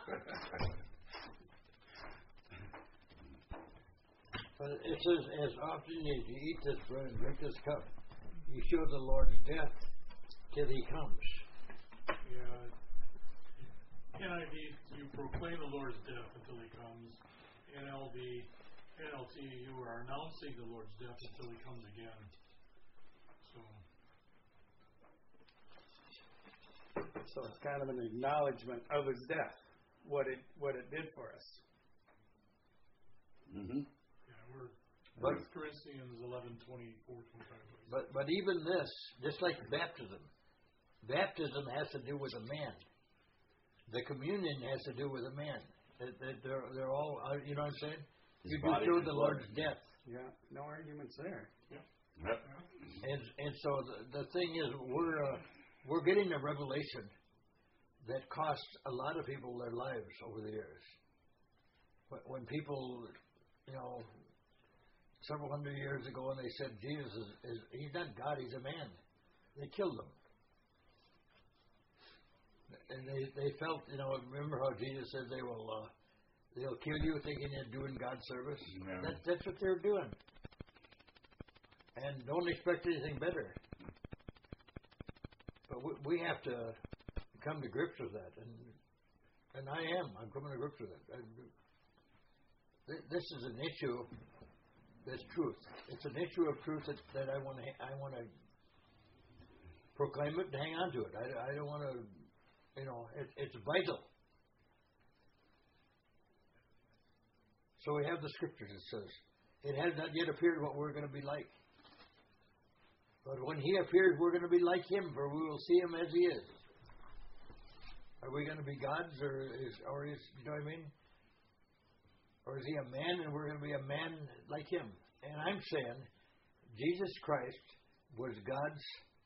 But it says, as often as you eat this bread and drink this cup, you show the Lord's death till He comes. Yeah. N I V, you proclaim the Lord's death until He comes. N L V, N L T, you are announcing the Lord's death until He comes again. So. So it's kind of an acknowledgement of his death, what it what it did for us. Mm-hmm. Yeah, we're But- First Corinthians eleven twenty-four, twenty-five. But but even this, just like baptism, baptism has to do with a man. The communion has to do with a man. They- they- They're they're all uh, you know what I'm saying. His You body do show and the blood. Lord's death, Yeah, no arguments there. Yep. and and so the, the thing is we're uh, we're getting a revelation that cost a lot of people their lives over the years. When, when people, you know, several hundred years ago, and they said Jesus is, is he's not God, he's a man, they killed him. And they, they felt, you know, remember how Jesus said they will uh, they'll kill you thinking you're doing God's service. Yeah. That, that's what they're doing. And don't expect anything better. But we, we have to come to grips with that, and and I am. I'm coming to grips with it. I, th- this is an issue. That's truth. It's an issue of truth that, that I want to. I want to proclaim it and hang on to it. I, I don't want to. You know, it, it's vital. So we have the scriptures. It says, "It has not yet appeared what we're going to be like. But when He appears, we're going to be like Him, for we will see Him as He is." Are we going to be gods, or is, or is, you know what I mean? Or is He a man, and we're going to be a man like Him? and I'm saying Jesus Christ was God's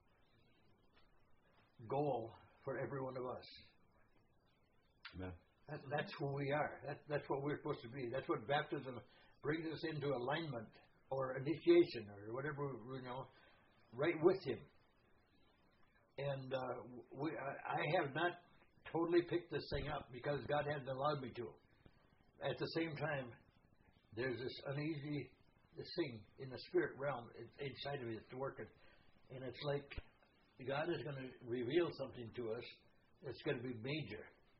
goal for every one of us. Amen. That, that's who we are. That, that's what we're supposed to be. That's what baptism brings us into alignment or initiation or whatever, you know, right with Him. And uh, we, I, I have not totally picked this thing up because God hasn't allowed me to. At the same time, there's this uneasy this thing in the spirit realm inside of it to work it. And it's like God is going to reveal something to us that's going to be major.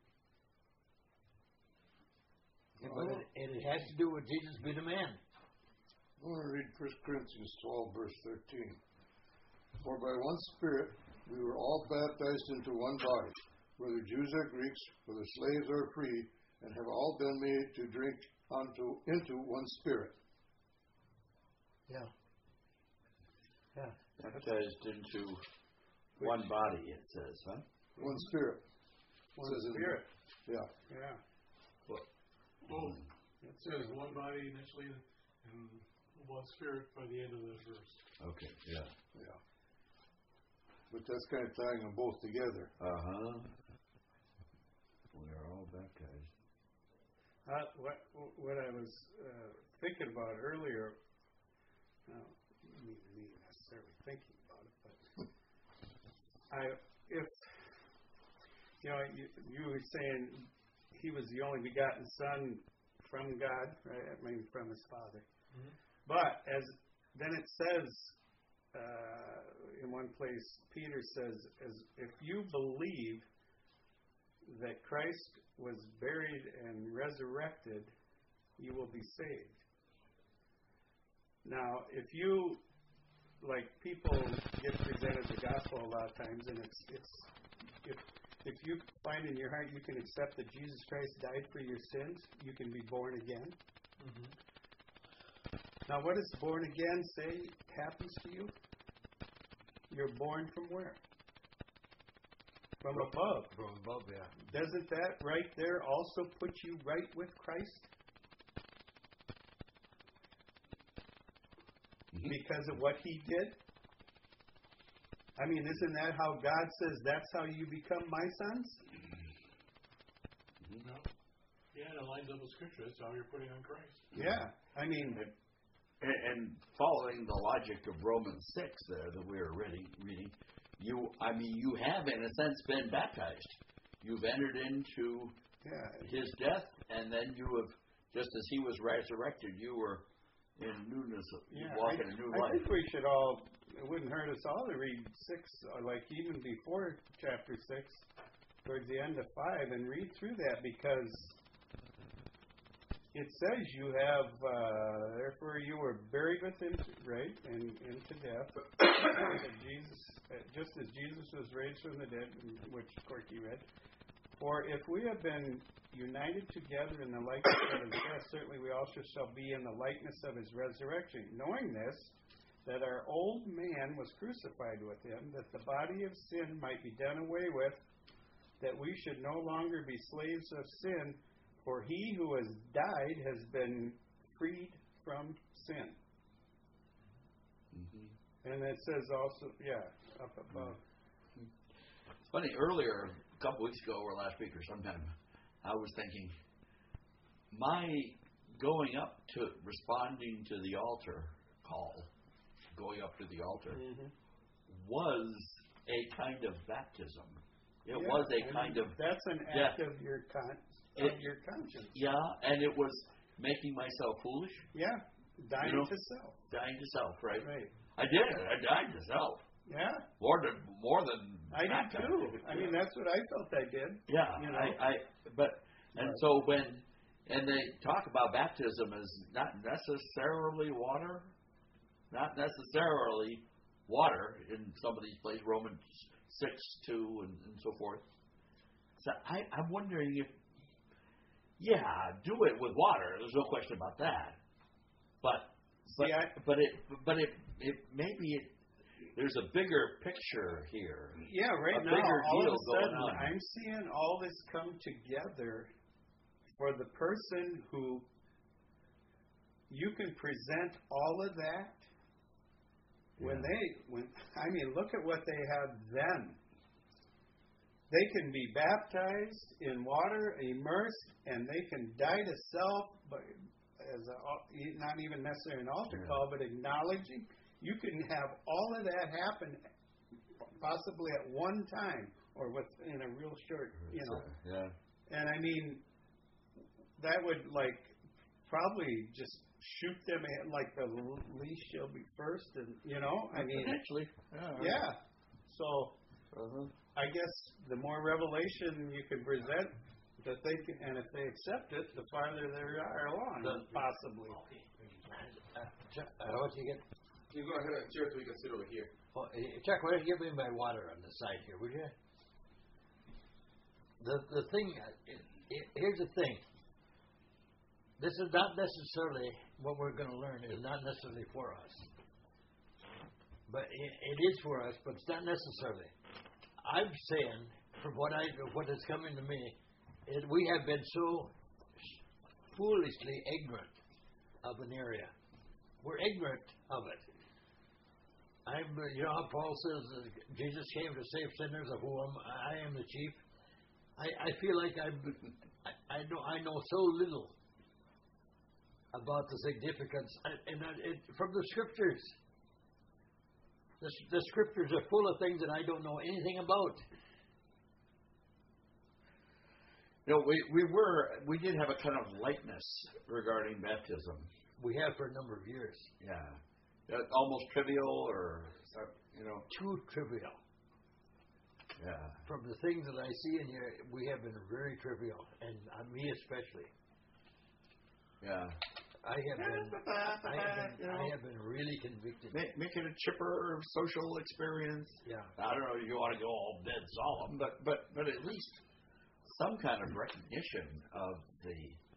Well, But it, and it has to do with Jesus being a man. I want to read First Corinthians twelve, verse thirteen. For by one Spirit we were all baptized into one body, whether Jews or Greeks, whether slaves or free, and have all been made to drink unto into one Spirit. Yeah. Yeah. Baptized into one body, it says, huh? One Spirit. One Says in- Spirit. Yeah. Yeah. Well, it says one body initially and one spirit by the end of the verse. Okay, yeah. Yeah. But that's kind of tying them both together. Uh-huh. We are all baptized. Uh, what what I was uh, thinking about earlier, now, I don't mean me necessarily thinking about it, but I if you know you, you were saying He was the only begotten Son from God, right? I mean from His Father. Mm-hmm. But as then it says uh, in one place, Peter says, as if you believe that Christ was buried and resurrected, you will be saved. Now, if you, like people get presented the gospel a lot of times, and it's it's if if you find in your heart you can accept that Jesus Christ died for your sins, you can be born again. Mm-hmm. Now, what does born again say happens to you? You're born from where? From above. From above, yeah. Doesn't that right there also put you right with Christ? Mm-hmm. Because of what He did? I mean, isn't that how God says that's how you become my sons? Mm-hmm. No. Yeah, it lines up with Scripture. That's how you're putting on Christ. Yeah. I mean, And, and following the logic of Romans six there that we were reading, reading, you, I mean, you have in a sense been baptized. You've entered into yeah. His death, and then you have, just as He was resurrected, you were in newness, of, you Yeah, walk I, in a new I life. think we should all, it wouldn't hurt us all to read six, uh, like even before chapter six, towards the end of five, and read through that, because it says you have, uh, therefore you were buried with Him, right, and into death. And Jesus, uh, just as Jesus was raised from the dead, which Corky read. For if we have been united together in the likeness of His death, certainly we also shall be in the likeness of His resurrection. Knowing this, that our old man was crucified with Him, that the body of sin might be done away with, that we should no longer be slaves of sin. For he who has died has been freed from sin. Mm-hmm. And it says also, yeah, up above. It's funny, earlier, a couple weeks ago or last week or sometime, I was thinking, my going up to, responding to the altar call, going up to the altar, Mm-hmm. was a kind of baptism. It Yeah, was a and kind of, that's an yeah. act of your con- It- of your conscience. yeah, and it was making myself foolish, Yeah, dying You know, to self. dying to self, right? Right. I did it. I died to self. Yeah, More than, more than I did baptized. too. I mean, that's what I felt I did. Yeah, you know. I, I, but, and Right. so when, and they talk about baptism as not necessarily water, not necessarily water in some of these places, Romans six, two, and, and so forth. So I, I'm wondering if, yeah, do it with water. There's no question about that. But, but, See, I- but it, but it, it maybe it, there's a bigger picture here. Yeah, right A now, bigger all of deal a going sudden, on. I'm seeing all this come together for the person who, you can present all of that when Yeah. they when I mean look at what they have then. They can be baptized in water, immersed, and they can die to self, but as a, not even necessarily an altar Yeah. call, but acknowledging. You can have all of that happen possibly at one time or within a real short, you know. Yeah. And I mean, that would like probably just shoot them at, like the least shall be first, and you know, I mean, Potentially. Yeah. yeah. So Uh-huh. I guess the more revelation you can present, that they can, and if they accept it, the farther they are along, The- possibly. Uh, Chuck, uh, what you get? You go ahead and chair so we can sit over here. Oh, eh, Chuck, why don't you give me my water on the side here, would you? The the thing, uh, it, it, here's the thing. This is not necessarily what we're going to learn. Is not necessarily for us, but it, it is for us. But it's not necessarily. I'm saying, from what I what is coming to me, is we have been so foolishly ignorant of an area. We're ignorant of it. I'm, you know how Paul says uh, Jesus came to save sinners, of whom I am the chief. I, I feel like I'm, I, I know I know so little about the significance, and, and I, it, from the scriptures. The, the scriptures are full of things that I don't know anything about. You know, we, we were we did have a kind of lightness regarding baptism. We have for a number of years. Yeah. Uh, almost trivial, or you know. Too trivial. Yeah. From the things that I see in here, we have been very trivial, and uh, me especially. Yeah. I have been, I have been, You know. I have been really convicted. Make, make it a chipper social experience. Yeah. I don't know if you want to go all dead solemn, but but but at least some kind of recognition of the.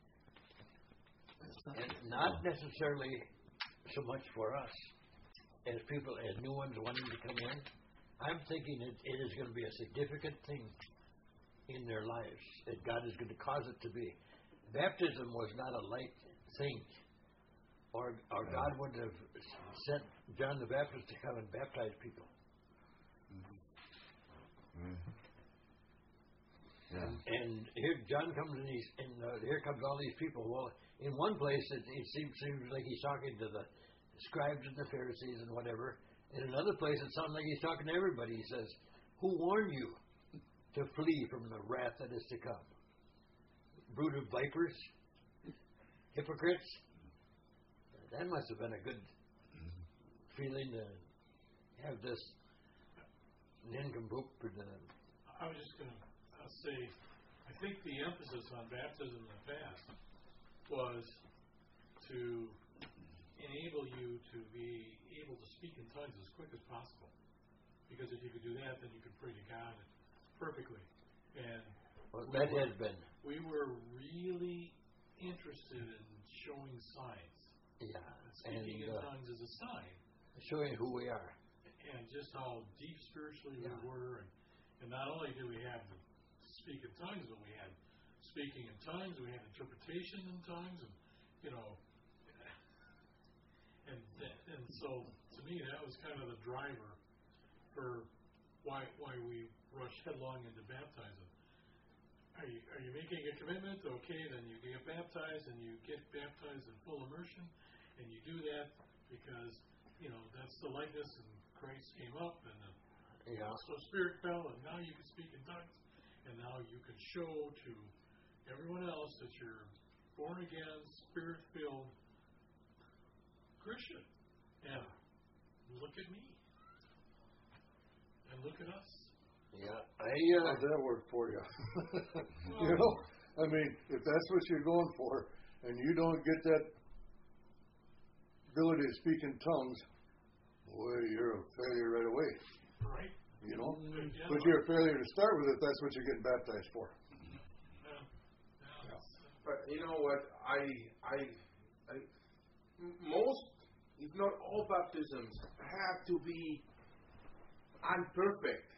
And not necessarily so much for us as people, as new ones wanting to come in. I'm thinking it, it is going to be a significant thing in their lives that God is going to cause it to be. Baptism was not a light thing, or or God wouldn't have sent John the Baptist to come and baptize people. Mm-hmm. Yeah. And here John comes and he's and uh, here comes all these people. Well, in one place it, it seems, seems like he's talking to the scribes and the Pharisees and whatever. In another place it sounds like he's talking to everybody. He says, "Who warned you to flee from the wrath that is to come? Brood of vipers, hypocrites." That must have been a good feeling to have this nincompoop. Uh, I was just going to say, I think the emphasis on baptism in the past was to enable you to be able to speak in tongues as quick as possible. Because if you could do that, then you could pray to God perfectly. And well, we that were, has been, we were really interested in showing signs. yeah, And speaking and in uh, tongues is a sign. showing who we are. And just how deep spiritually Yeah. we were. And, and not only did we have the speak in tongues, but we had speaking in tongues, we had interpretation in tongues, and, you know, and th- and so, to me, that was kind of the driver for why why we rushed headlong into baptizing. Are you, are you making a commitment? Okay, then you get baptized, and you get baptized in full immersion, and you do that because, you know, that's the likeness, and Christ came up, and the Yeah. so Spirit fell, and now you can speak in tongues, and now you can show to everyone else that you're born again, Spirit filled Christian. And look at me, and look at us. Yeah. I, uh, How's that work for you? You know, I mean, if that's what you're going for, and you don't get that ability to speak in tongues, boy, you're a failure right away. Right? You know, Good deal. but you're a failure to start with if that's what you're getting baptized for. Yeah. Yeah, it's, uh, But you know what? I, I, I, m- most, if not all baptisms, have to be unperfect.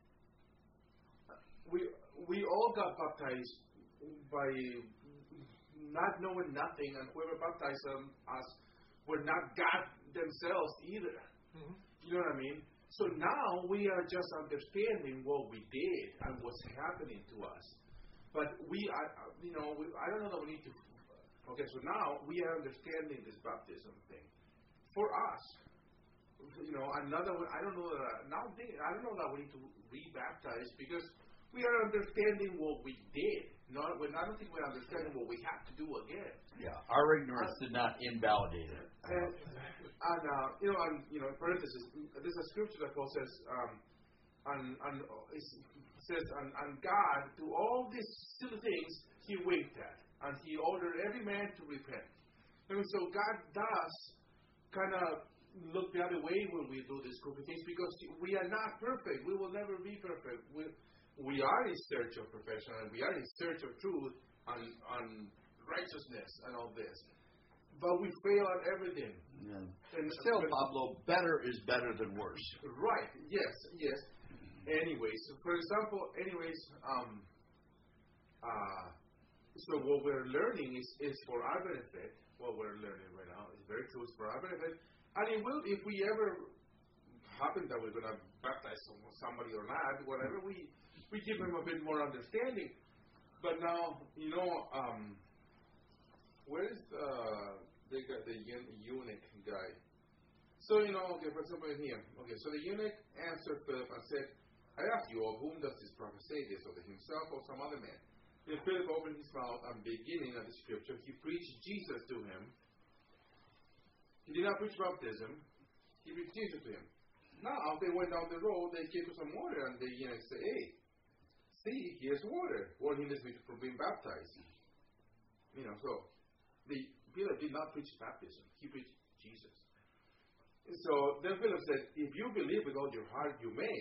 We we all got baptized by not knowing nothing, and whoever baptized them us were not God themselves either. Mm-hmm. You know what I mean? So now we are just understanding what we did and what's happening to us. But we are, you know, we, I don't know that we need to. Okay, so now we are understanding this baptism thing for us. You know, another. I don't know that now. I don't know that we need to re-baptize because we are understanding what we did. Not, I don't think we're understanding what we have to do again. Yeah, our ignorance did not invalidate it. And, and uh, you know, and, you know, in parentheses, there's a scripture that Paul says, um, and, and it says, and, and God, to all these silly things, He winked at, and He ordered every man to repent. And so God does kind of look the other way when we do these crooked things because we are not perfect. We will never be perfect. We, we are in search of perfection, and we are in search of truth and, and righteousness and all this. But we fail at everything. Yeah. And Still, but, Pablo, better is better than worse. Right. Yes. Yes. Anyways, for example, anyways, um, uh, so what we're learning is, is for our benefit. What we're learning right now is very true. It's for our benefit, and it will, if we ever happen that we're going to baptize somebody or not, whatever, we we give them a bit more understanding. But now, you know, um, where's the the the eunuch guy? So, you know, okay, for example, here, okay, so the eunuch answered Philip and said, I ask you, of whom does this prophet say this, of himself or some other man? Then Philip opened his mouth, and beginning at the scripture, he preached Jesus to him. He did not preach baptism, he preached Jesus to him. Now, they went down the road, they came to some water, and the eunuch said, hey, see, here's water. What hinders me from being baptized? You know, so, the Philip did not preach baptism, he preached Jesus. So then Philip said, if you believe with all your heart, you may.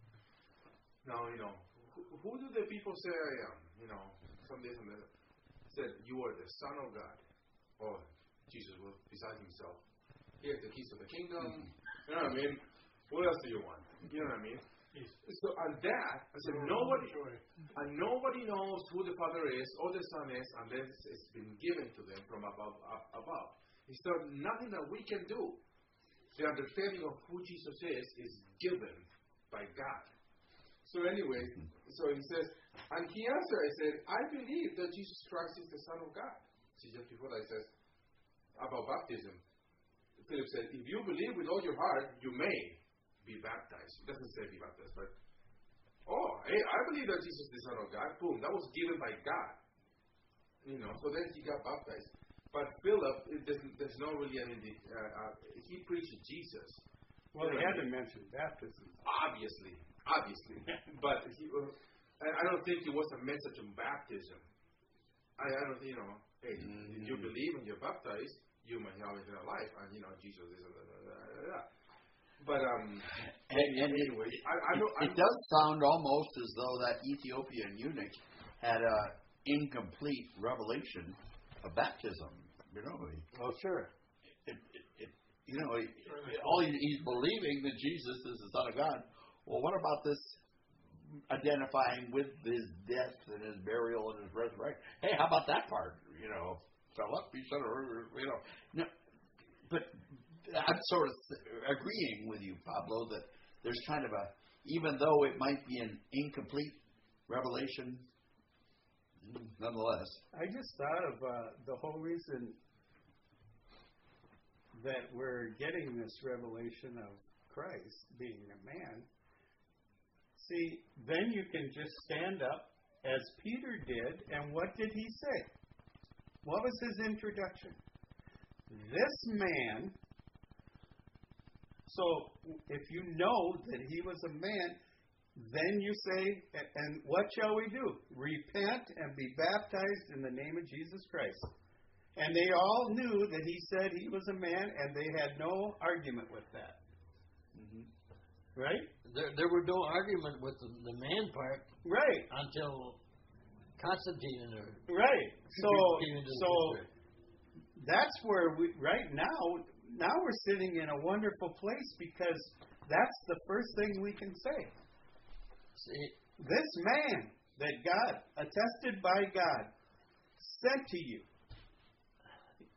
Now, you know, who, who do the people say I am? You know, some days and then said, you are the Son of God. Oh, Jesus was beside himself. Here's the keys of the kingdom. Mm-hmm. You know what I mean? What else do you want? You know what I mean? Yes. So on that, I said, oh, nobody, and nobody knows who the Father is or the Son is unless it's been given to them from above. Up, above. He said, nothing that we can do. The understanding of who Jesus is is given by God. So anyway, so he says, and he answered, I said, I believe that Jesus Christ is the Son of God. See, just before that, he says, about baptism. Philip said, if you believe with all your heart, you may be baptized. It doesn't say be baptized, but, oh, hey, I believe that Jesus is the Son of God. Boom, that was given by God. You know, so then he got baptized. But Philip, it doesn't, there's no really any, uh, uh, he preached Jesus. Well, he hadn't mentioned baptism. Obviously, obviously. But he, uh, I don't think it was a message of baptism. I, I don't, you know, hey, mm-hmm. if you believe and you're baptized, you may have eternal life. And, you know, Jesus is, uh, uh, uh, uh. But, um, and, and anyway, it, I, I don't, it, it does sound almost as though that Ethiopian eunuch had an incomplete revelation of baptism. You know, he, oh sure. It, it, it, you know, he, all he, he's believing that Jesus is the Son of God. Well, what about this identifying with his death and his burial and his resurrection? Hey, how about that part? You know, Philip, you should have, you know. No, but I'm sort of agreeing with you, Pablo, that there's kind of a, even though it might be an incomplete revelation, nonetheless. I just thought of uh, the whole reason that we're getting this revelation of Christ being a man. See, then you can just stand up as Peter did, and what did he say? What was his introduction? This man, so if you know that he was a man, then you say, and what shall we do? Repent and be baptized in the name of Jesus Christ. And they all knew that he said he was a man, and they had no argument with that. Mm-hmm. Right? There, there were no argument with the, the man part. Right. Until Constantine. Or right. So, so that's where we, right now, now we're sitting in a wonderful place because that's the first thing we can say. See, this man that God, attested by God, sent to you,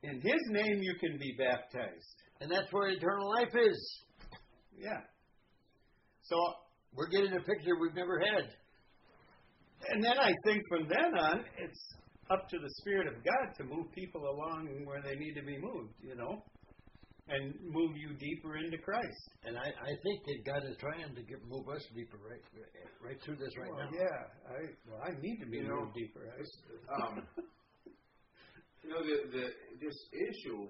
In His name you can be baptized. And that's where eternal life is. Yeah. So, We're getting a picture we've never had. and then I think from then on, it's up to the Spirit of God to move people along where they need to be moved, you know, and move you deeper into Christ. And I, I think that God is trying to get, move us deeper right right through this right Well, now. yeah, I well, I need to be You know, moved deeper. I, Um, you know, the, the this issue.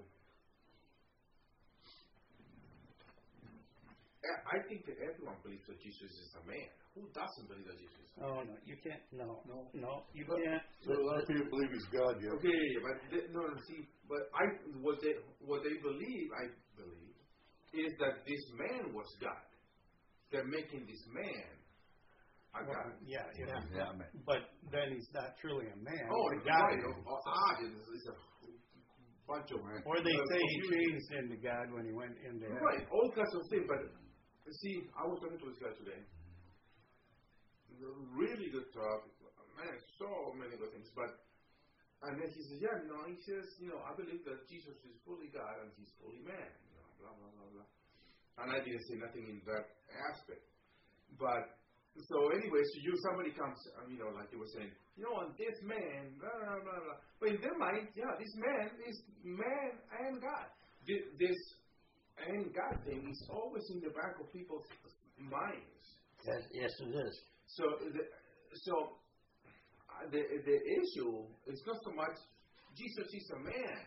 I I think that everyone believes that Jesus is a man. Who doesn't believe that Jesus is a man? oh no, you can't. No, no, no, you But- can't. So a lot of people believe he's God, yeah. Okay, yeah, but they, no, no, see, but I what they what they believe, I believe, is that this man was God. They're making this man a Well, God. yeah, yeah, Yeah, man. but then he's not truly a man. Oh, he's a God, God. oh, oh, ah, it's, it's a bunch of Or they uh, say he confusion. changed into God when he went into heaven. Right, all kinds of things. But see, I was talking to this guy today. Really good talk, man. So many good things. But and then he says, yeah, no. He says, you know, I believe that Jesus is fully God and he's fully man. You know, blah blah blah blah. And I didn't say nothing in that aspect. But so anyway, so you somebody comes, um, you know, like you were saying, you know, and this man, blah blah blah blah. But in their mind, yeah, this man is man and God. Thi- This and God thing is always in the back of people's minds. Yes, yes, it is. So the so uh, the the issue is not so much Jesus is a man.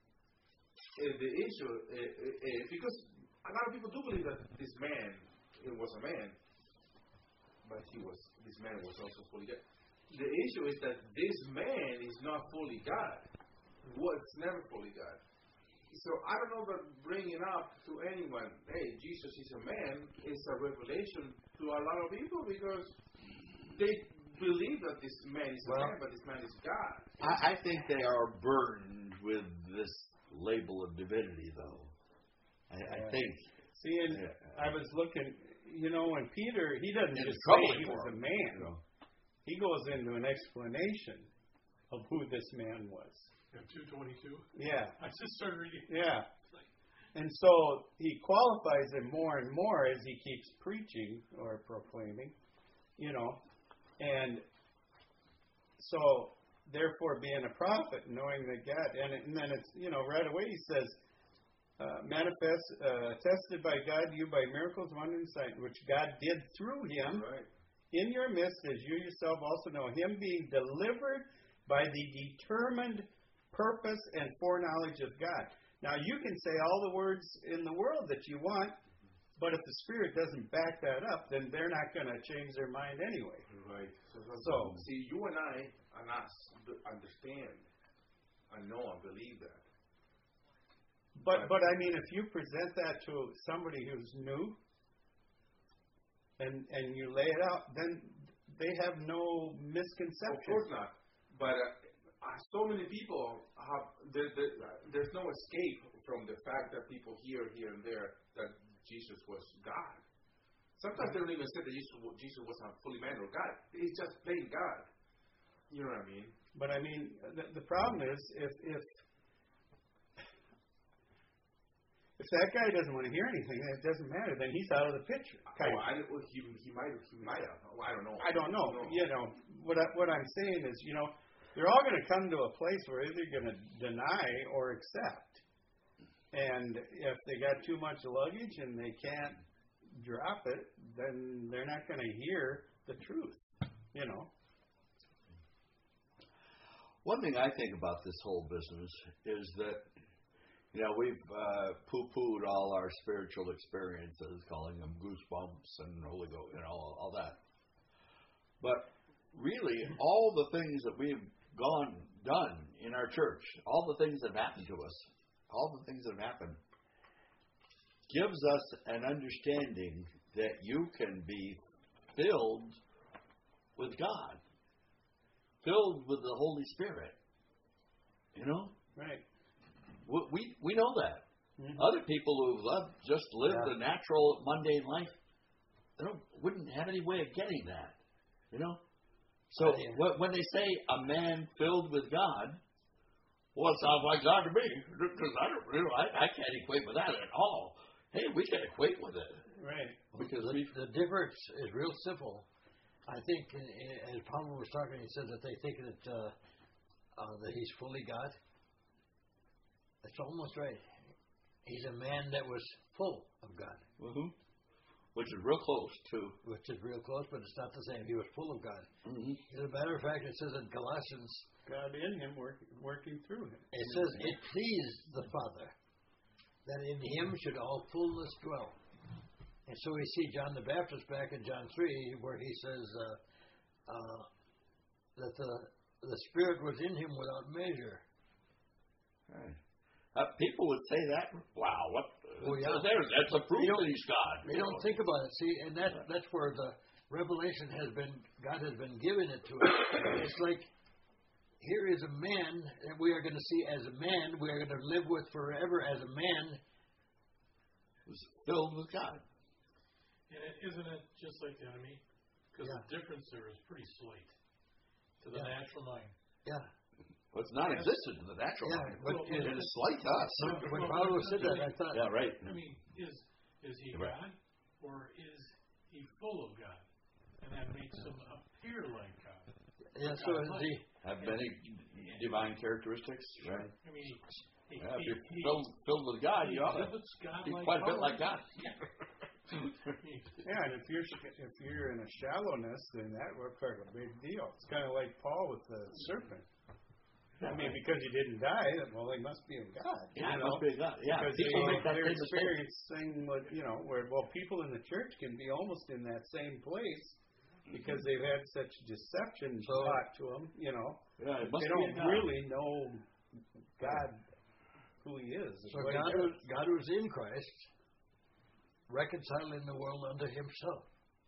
Uh, the issue uh, uh, uh, because a lot of people do believe that this man he was a man, but he was this man was also fully God. The issue is that this man is not fully God. Was never fully God. So I don't know that bringing up to anyone, hey, Jesus is a man, is a revelation to a lot of people because they believe that this man is Well, a man, but this man is God. I, I think they are burdened with this label of divinity, though. I, I Yeah. think. See, and Yeah. I was looking, you know, when Peter, he doesn't It's just say troubling he for was a him, man. you know. He goes into an explanation of who this man was. Yeah, two twenty-two. Yeah, I just started reading. yeah. And so he qualifies him more and more as he keeps preaching or proclaiming, you know. And so, therefore, being a prophet, knowing that God, and, and then it's, you know, right away he says, uh, manifest, uh, tested by God, you by miracles, wonders, and signs, which God did through him Right. in your midst, as you yourself also know, him being delivered by the determined purpose and foreknowledge of God. Now, you can say all the words in the world that you want, but if the Spirit doesn't back that up, then they're not going to change their mind anyway. Right. So, so, So, see, you and I and us b- understand, I know, I believe that. but but I mean, if you present that to somebody who's new, and and you lay it out, then they have no misconception. Of course not. But uh, uh, so many people have, there, there, uh, there's no escape from the fact that people hear here and there that Jesus was God. Sometimes they don't even say that Jesus, wa- Jesus was not fully man or God. He's just plain God. You know what I mean? But I mean, the, the problem is if if if that guy doesn't want to hear anything, it doesn't matter. Then he's out of the picture. Kind Oh, of. I, well, he, he might he might have. Oh, I don't know. I don't know. No. You know what I, what I'm saying is, you know, they're all going to come to a place where they're going to deny or accept. And if they got too much luggage and they can't drop it, then they're not going to hear the truth. You know. One thing I think about this whole business is that, you know, we've uh, poo-pooed all our spiritual experiences, calling them goosebumps and Holy Ghost, you know, all, all that. But really, all the things that we've gone done in our church, all the things that have happened to us, all the things that have happened, gives us an understanding that you can be filled with God, filled with the Holy Spirit. You know? Right. We we, we know that. Mm-hmm. Other people who've loved, just lived Yeah. a natural, mundane life, they don't, wouldn't have any way of getting that. You know? So Yeah. wh- when they say a man filled with God, Well, it sounds like God to me, because I don't, you know, I, I can't equate with that at all. Hey, we can equate with it. Right. Because the, we, the difference is real simple. I think, in, in, as Palmer was talking, he said that they think that uh, uh, that he's fully God. That's almost right. He's a man that was full of God. mm-hmm. Which is real close to. Which is real close, but it's not the same. He was full of God. Mm-hmm. As a matter of fact, it says in Colossians, God in him work, working through him. it says, it pleased the Father that in him should all fullness dwell. And so we see John the Baptist back in John three, where he says uh, uh, that the the Spirit was in him without measure. Right. Uh, people would say that. Wow, what? Well, yeah. so there's, that's a proof They don't- that he's God. They don't think about it. See, and that that's where the revelation has been. God has been giving it to us. It's like, here is a man that we are going to see as a man. We are going to live with forever as a man. It was filled with God. And it, isn't it just like the enemy? Because Yeah. the difference there is pretty slight to the Yeah. natural mind. Yeah. Well, it's non-existent in the natural Yeah, mind. but Well, it- It is slight to us. When Paulo said that, I thought, Yeah, right. I mean, is is he Right. God, or is he full of God? And that makes him appear like God. yeah. So is he? Have many divine characteristics. Right. I mean, he, he, Yeah, if he, you're he, filled, filled with God, he you ought to exhibits be God-like quite a bit power. like God. Yeah, and if you're if you're in a shallowness, then that looks like a big deal. It's kind of like Paul with the serpent. I mean, because he didn't die, then, well, he must be a God. Yeah, you it know? must be God. Yeah, Because people they, make that they're same mistake. experiencing what you know, where well, people in the church can be almost in that same place because they've had such deception So- taught to them. You know, Yeah, it must they be don't a God. really know God, who He is. and So what he God does. was God was in Christ, reconciling the world unto Himself,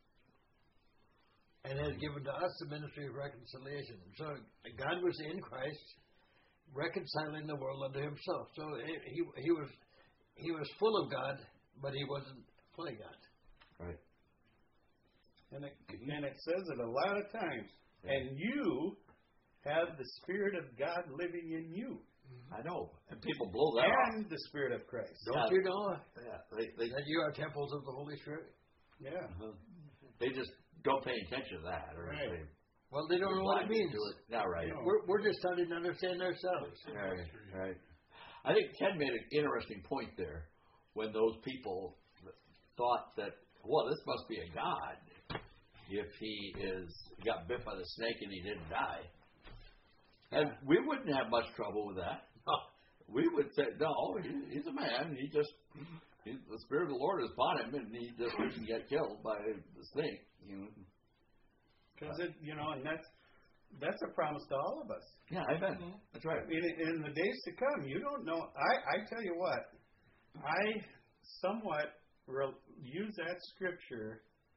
and has given to us the ministry of reconciliation. So God was in Christ, reconciling the world unto Himself. So he he, he was he was full of God, but He wasn't fully God. Right. And it, and it says it a lot of times. And you have the Spirit of God living in you, I know. And people blow that off. and the Spirit of Christ. Don't Yeah. you know Yeah, they, they, that you are temples of the Holy Spirit? Yeah. uh-huh. they just don't pay attention to that. Or Right. they Well, they don't know what it blindly means. do it. Yeah, right. No. We're we're just starting to understand ourselves. Right, right. I think Ken made an interesting point there when those people thought that, well, this must be a God if he is got bit by the snake and he didn't die. And we wouldn't have much trouble with that. We would say, no, he, he's a man. He just, he, the Spirit of the Lord is upon him, and he just didn't get killed by the snake. You know? Because it, you know, and that's that's a promise to all of us. Yeah, I bet. That's right. In, in the days to come, you don't know. I, I tell you what, I somewhat re- use that scripture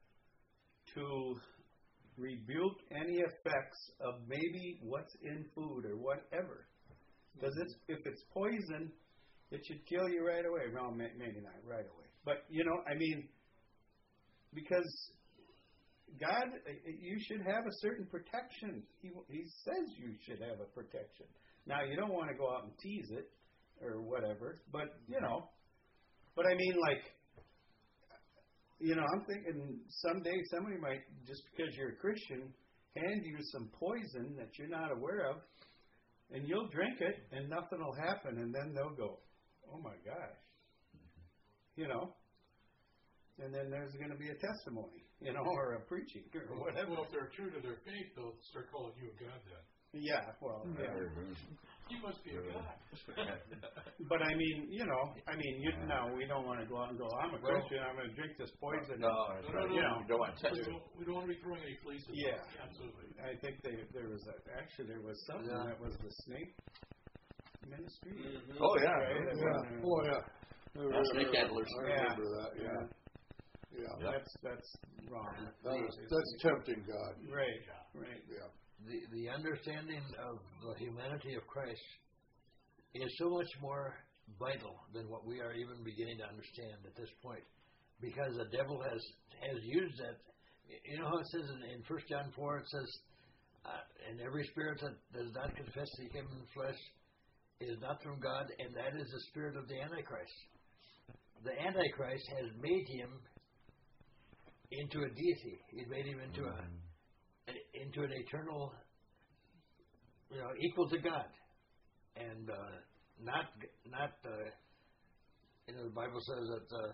to rebuke any effects of maybe what's in food or whatever. Because it's if it's poison, it should kill you right away. No, may- maybe not right away. But, you know, I mean, because God, you should have a certain protection. He He says you should have a protection. Now, you don't want to go out and tease it or whatever, but, you know, but I mean, like, you know, I'm thinking someday somebody might, just because you're a Christian, hand you some poison that you're not aware of, and you'll drink it, and nothing will happen, and then they'll go, oh my gosh, you know, and then there's going to be a testimony, you know, or a preaching or whatever. Well, if they're true to their faith, they'll start calling you a god then. Yeah, well, yeah. You must be a god. But I mean, you know, I mean, you no, we don't want to go out and go, I'm a Well- Christian, I'm going to drink this poison. No, that's right. You know, You don't want to touch We it. don't, we don't want to be throwing any fleeces. Yeah. Absolutely. I think they, there was a, actually there was something Yeah. that was the snake ministry. Oh, yeah. Right? I mean, Yeah. uh, Oh, yeah. Yeah, snake handlers. I Yeah. remember that, yeah. Yeah. Yeah. That's that's wrong. That is, that's tempting God. Right, right. Yeah. The the understanding of the humanity of Christ is so much more vital than what we are even beginning to understand at this point, because the devil has has used that. You know how it says in, in First John four, it says, uh, "And every spirit that does not confess that He came in the flesh is not from God, and that is the spirit of the Antichrist. The Antichrist has made him into a deity. He made him into a into an eternal, you know, equal to God, and uh, not not. Uh, you know, the Bible says that uh,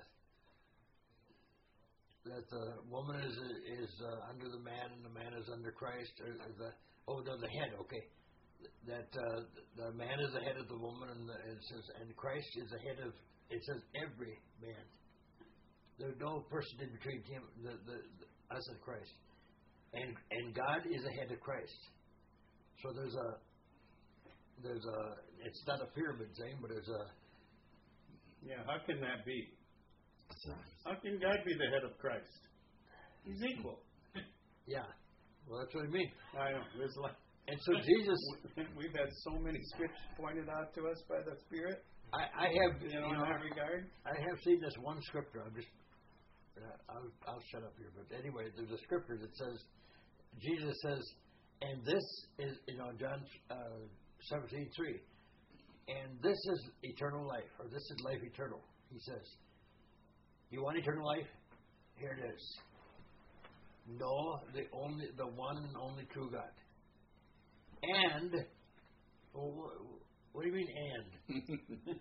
that the woman is is uh, under the man, and the man is under Christ. Or the oh, no, the head. Okay, that uh, the man is the head of the woman, and the, it says, and Christ is the head of. It says every man. There's no person in between him, the, the, the us and Christ, and and God is the head of Christ. So there's a there's a. It's not a pyramid thing, but there's a. Yeah, how can that be? How can God be the head of Christ? He's equal. Yeah, well, that's what I mean. I know. There's like, and so Jesus, we've had so many scriptures pointed out to us by the Spirit. I, I have, you know, you in know, that regard. I have seen this one scripture. I'm just, uh, I'll, I'll shut up here. But anyway, there's a scripture that says, Jesus says, and this is, you know, John uh, seventeen three, and this is eternal life, or this is life eternal. He says, you want eternal life? Here it is. Know the only, the one and only true God, and. Well, what do you mean, and?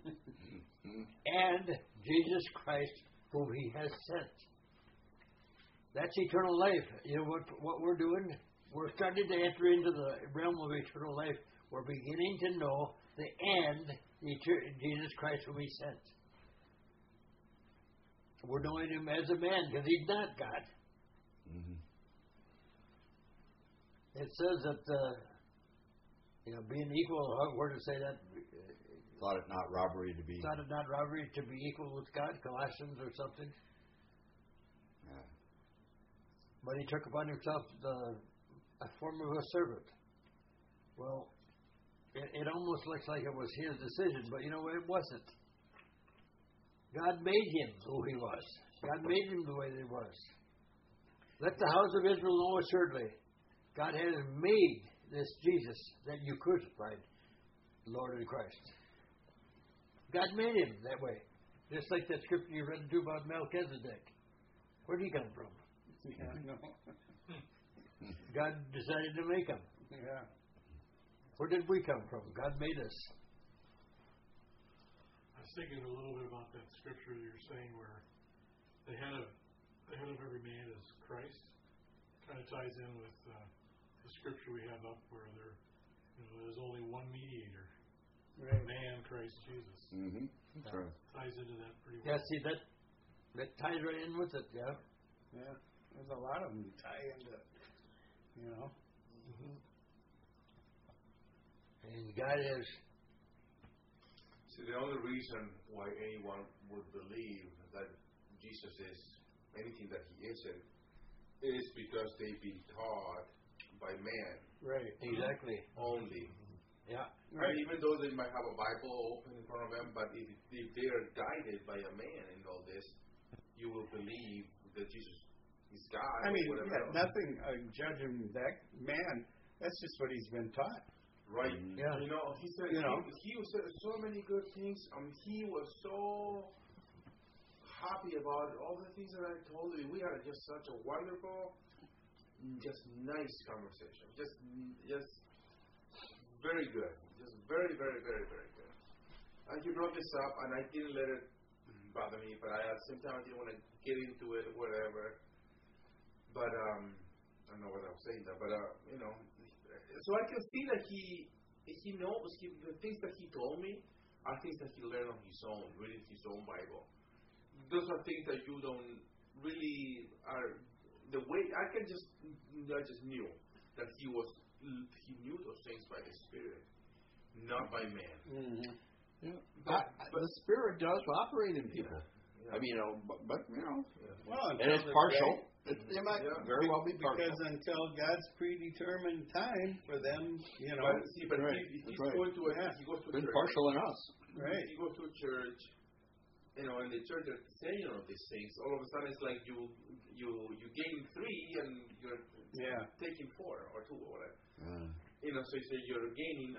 And Jesus Christ, whom He has sent. That's eternal life. You know what? What we're doing? We're starting to enter into the realm of eternal life. We're beginning to know the end, Jesus Christ, whom He sent. We're knowing Him as a man because He's not God. Mm-hmm. It says that. Uh, You know, being equal, where to say that? Thought it not robbery to be. Thought it not robbery to be equal with God, Colossians or something. Yeah. But He took upon Himself the a form of a servant. Well, it, it almost looks like it was His decision, but you know, it wasn't. God made Him who He was. God made Him the way that He was. Let the house of Israel know assuredly, God has made this Jesus that you crucified, Lord and Christ. God made Him that way. Just like that scripture you read too about Melchizedek. Where did he come from? Yeah, I know. God decided to make him. Yeah. Where did we come from? God made us. I was thinking a little bit about that scripture you're saying where the head of the head of every man is Christ. Kind of ties in with uh, the scripture we have up where there, you know, there's only one mediator, Right. man, Christ Jesus. Mm-hmm. That's right. Ties into that pretty well. Yeah, see that that ties right in with it. Yeah. Yeah. There's a lot of them that tie into, you know. Mm-hmm. And God has. See, the only reason why anyone would believe that Jesus is anything that He isn't is because they've been taught by man Right. Exactly. only. Yeah. And even though they might have a Bible open in front of them, but if, if they are guided by a man in all this, you will believe that Jesus is God. I mean, or whatever yeah, else. nothing uh, judging that man. That's just what he's been taught. Right. Yeah. You know, he said You know. he, he said so many good things. Um, he was so happy about all the things that I told you. We had just such a wonderful, just nice conversation. Just, just very good. Just very, very, very, very good. And he brought this up, and I didn't let it bother me. But I, at the same time, I didn't want to get into it or whatever. But um, I don't know what I was saying there. But uh, you know. So I can see that he he knows he, the things that he told me are things that he learned on his own, reading his own Bible. Those are things that you don't really are the way I can just I just knew that he was he knew those things by the Spirit, not by man. Mm-hmm. Yeah. But, I, I, but the Spirit does operate in people. Yeah. I mean, you know, but, but you know, Well, and until it's the partial. day- It, it might Yeah. very well be partial. Because until God's predetermined time for them, you know. But see, but Right. he, he's That's right. going to a Yeah. he goes to a Been church. partial in us. Right. He goes to a church, you know, and the church is saying all of these things. All of a sudden, it's like you you you gain three and you're Yeah. taking four or two or whatever. Uh, You know, so you say you're gaining and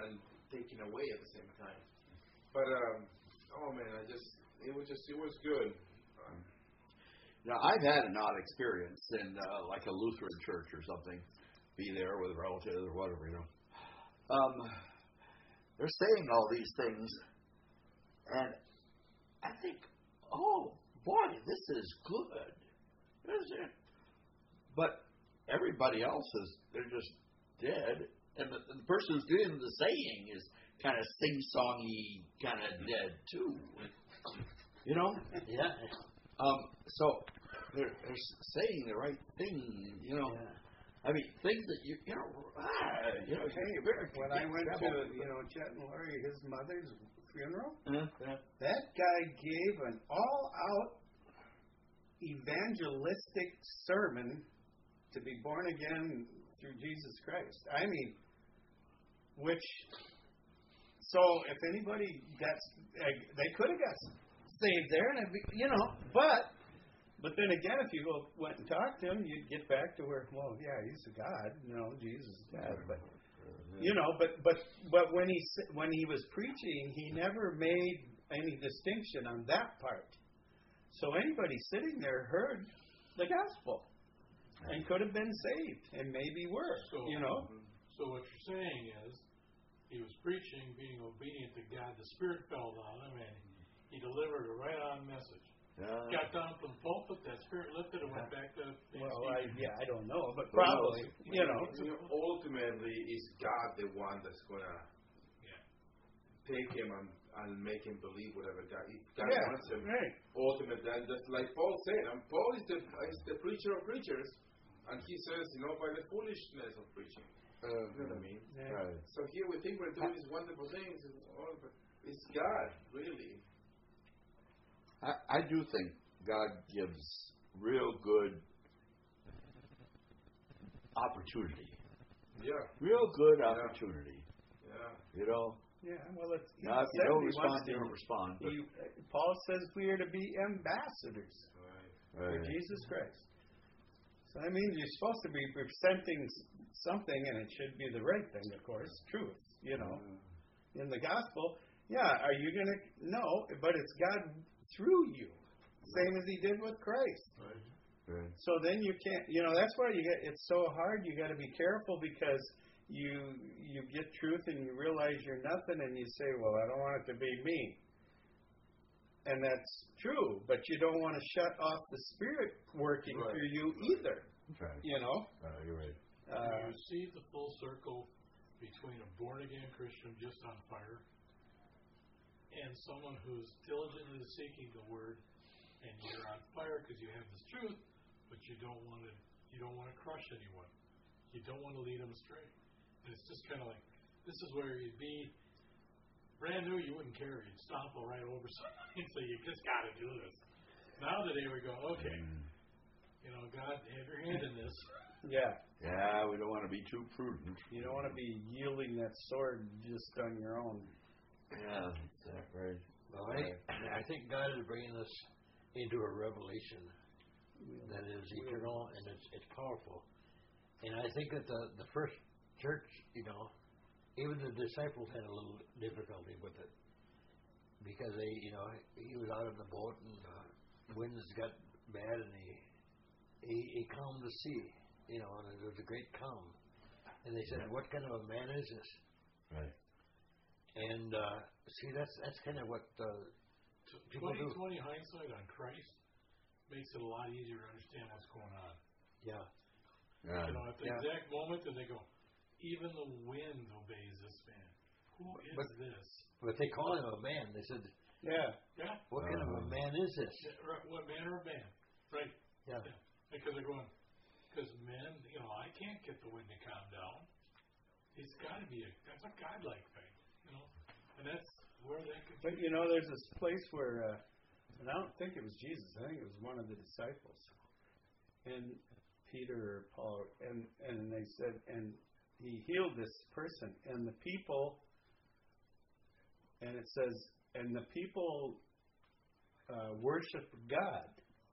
taken away at the same time. But um, oh man, I just it was just it was good. Um, Now, I've had an odd experience in uh, like a Lutheran church or something. Be there with relatives or whatever, you know. Um, they're saying all these things, and I think, oh boy, this is good. This is it. But everybody else is they're just dead, and the, the person who's doing the saying is kind of sing-songy, kind of dead too. You know? Yeah. Um, so they're, they're saying the right thing, you know. Yeah. I mean, things that you, you know, ah, you know. Hey, you better when get I went trouble. to, you know, Chet and Lori, his mother's funeral, Uh, yeah. that guy gave an all-out evangelistic sermon to be born again through Jesus Christ. I mean, which, so if anybody got, they could have got saved there, and it'd be, you know, but, but then again, if you go went and talked to him, you'd get back to where, well, yeah, he's a God, you know, Jesus is God, but, you know, but, but, but when he, when he was preaching, he never made any distinction on that part. So anybody sitting there heard the gospel and could have been saved, and maybe were, So, you know. So what you're saying is, he was preaching, being obedient to God. The Spirit fell on him, and he delivered a right-on message. Yeah. Got down from the pulpit, that Spirit lifted and went back to being Well, I, speaking. yeah, I don't know, but probably, you know. you know, ultimately, it's God the one that's gonna Yeah. take him and, and make him believe whatever God. If God Yeah, wants him. right. Ultimately, then just like Paul said, and Paul is the is the preacher of preachers, and he says, you know, by the foolishness of preaching. Uh, You know what I mean? Yeah. Right. So here we think we're doing these wonderful things, oh, but it's God, really. I, I do think God gives real good opportunity. Yeah, Real good Yeah. opportunity. yeah. You know? Yeah, well, it's, he Now, if you said don't he respond, wants you to- don't respond. But, he, Paul says we are to be ambassadors Right. for Right. Jesus Christ. So that means you're supposed to be presenting s- something, and it should be the right thing, of course, truth, you know. In the gospel, yeah, are you going to? No, but it's God through you, same as he did with Christ. Right. Right. So then you can't, you know, that's why you get, it's so hard. You got to be careful because you you get truth and you realize you're nothing, and you say, well, I don't want it to be me. And that's true, but you don't want to shut off the Spirit working Right. through you either. Right. You know, Uh, you're right. uh, you see the full circle between a born-again Christian just on fire and someone who's diligently seeking the Word, and you're on fire because you have this truth, but you don't want to you don't want to crush anyone. You don't want to lead them astray. And it's just kind of like, this is where you'd be brand new, you wouldn't care. You'd stomp right over something, so you just got to do this. Now today we go, okay, you know, God, have your hand in this. yeah, Yeah, we don't want to be too prudent. you don't want to be yielding that sword just on your own. Yeah, that's right. Well, I, I think God is bringing us into a revelation that is eternal and it's it's powerful. And I think that the the first church, you know, even the disciples had a little difficulty with it because they, you know, he was out of the boat and the winds got bad and he he, he calmed the sea, you know, and there was a great calm. And they said, "What kind of a man is this?" Right. And uh, see, that's that's kind of what uh, people twenty do. twenty hindsight on Christ makes it a lot easier to understand what's going on. Yeah. Yeah. You know, at the Yeah. exact moment that they go, even the wind obeys this man. Who is But- this? But they call him a man. They said, Yeah, Yeah. "What kind of a Uh-huh. man is this?" Yeah, right, what manner of man? Right. Yeah. Yeah. Because they're going, because men, you know, I can't get the wind to calm down. It's got to be a, that's a godlike thing, you know, and that's where that could but you know, there's this place where, uh, and I don't think it was Jesus. I think it was one of the disciples, and Peter or Paul, and and they said, and he healed this person, and the people, and it says, and the people uh, worshiped God.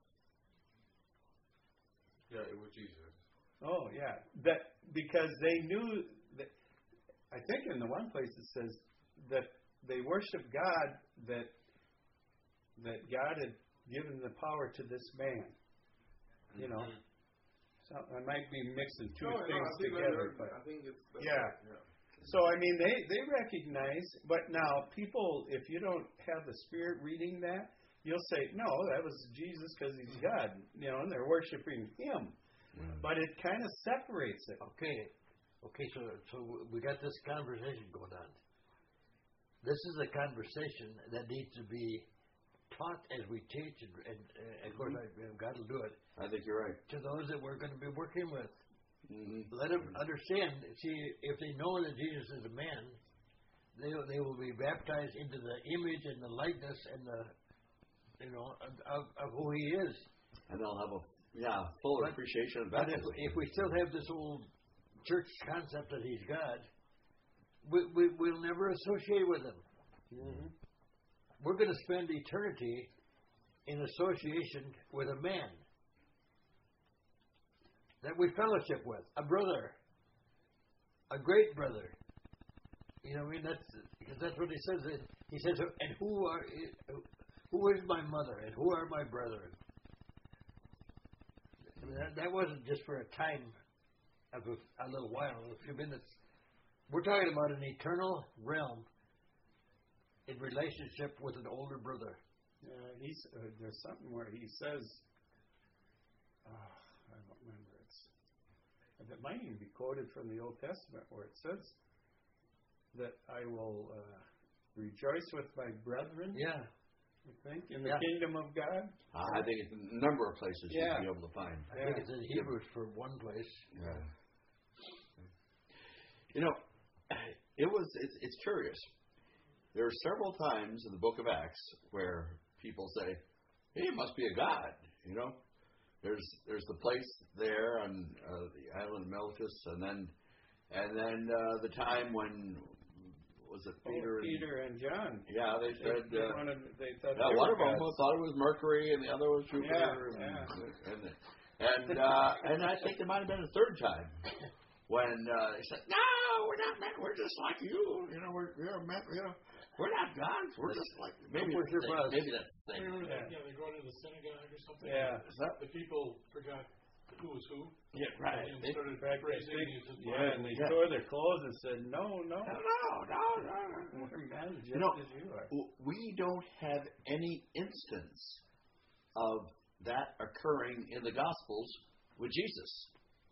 Yeah, it was Jesus. Oh yeah, that because they knew that. I think in the one place it says that they worship God that that God had given the power to this man. You know, so I might be mixing two No, no, things I think together, that- but I think it's that's yeah. right, yeah. so I mean they they recognize. But now people, if you don't have the Spirit reading that, you'll say no, that was Jesus because he's God. You know, and they're worshiping Him. But it kind of separates it. Okay, okay. So, so we got this conversation going on. This is a conversation that needs to be taught as we teach, and, and, and of course, I, God will do it I think you're right. to those that we're going to be working with. Mm-hmm. Let them understand. See, if they know that Jesus is a man, they they will be baptized into the image and the likeness and the, you know, of, of, of who He is. And they'll have a yeah full But- appreciation of But that. if, if we still have this old church concept that He's God, we, we we'll never associate with Him. Mm-hmm. We're going to spend eternity in association with a man that we fellowship with, a brother, a great brother. You know, I mean, that's because that's what He says. He says, "And who are who is my mother, and who are my brethren?" I mean, that, that wasn't just for a time of a, a little while, a few minutes. We're talking about an eternal realm in relationship with an older brother. Uh, he's, uh, there's something where he says, oh, I don't remember. It's, it might even be quoted from the Old Testament where it says that I will uh, rejoice with my brethren. Yeah. I think in the Yeah. kingdom of God. Uh, I think it's a number of places Yeah. you'd be able to find. I Yeah. think it's in Hebrews for one place. Yeah. You know, it was it's, it's curious. There are several times in the book of Acts where people say, "Hey, it must be a god." You know, there's there's the place there on uh, the island of Melchus, and then and then uh, the time when was it Peter? Oh, Peter and John. And, yeah, they They, said. they Uh, wanted, they thought yeah, they one were of them gods. thought it was Mercury, and the other was Jupiter. Yeah, and, yeah. and and uh, and I think there might have been a third time when uh, they said, "No, we're not men. We're just like you. You know, we're we're men. You know, we're not gods. We're just like maybe We're that's the us. thing. Maybe that's the thing." Remember Yeah. that, yeah, they go into the synagogue or something. Yeah. Is that The people forgot who was who. yeah, right? And They, started Back praising they- Jesus. yeah, and they Yeah. tore their clothes and said, "No, no, no, no, no, no. we're men just You know, as you are." w- we don't have any instance of that occurring in the Gospels with Jesus.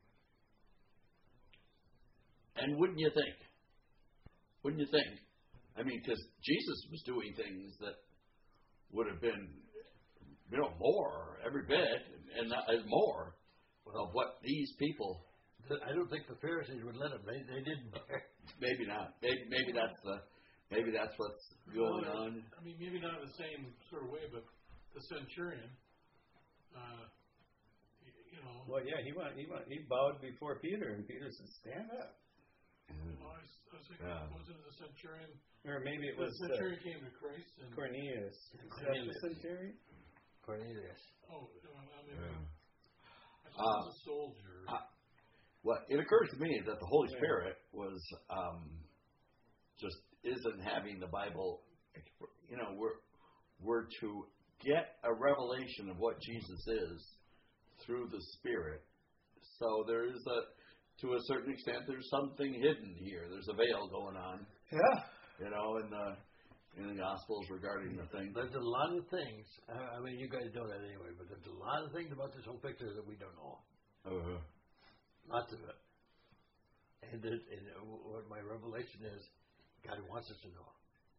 And wouldn't you think? Wouldn't you think? I mean, because Jesus was doing things that would have been, you know, more, every bit, and, and more of what these people. I don't think the Pharisees would let them. They, they didn't dare. Maybe not. Maybe, maybe that's the. Maybe that's what's going Well, on. I mean, maybe not in the same sort of way, but the centurion, uh, y- you know, Well, yeah, he went, he went, he bowed before Peter, and Peter said, "Stand up." well, I was, I was thinking, Yeah. wasn't it the centurion? Or maybe it The was uh, centurion came to Christ and Cornelius. Is that the Cornelius. centurion? Cornelius. oh, uh, I mean, Yeah. I thought it Uh, was a soldier. uh, Well, it occurs to me that the Holy Yeah. Spirit was um, just isn't having the Bible. exp- You know, we're we're to get a revelation of what Jesus is through the Spirit. So there is a, to a certain extent, there's something hidden here. There's a veil going on. Yeah. You know, in the in the Gospels regarding the thing. There's a lot of things. I I mean, you guys know that anyway, but there's a lot of things about this whole picture that we don't know. Uh, Lots of it. And, it, and what my revelation is, God wants us to know.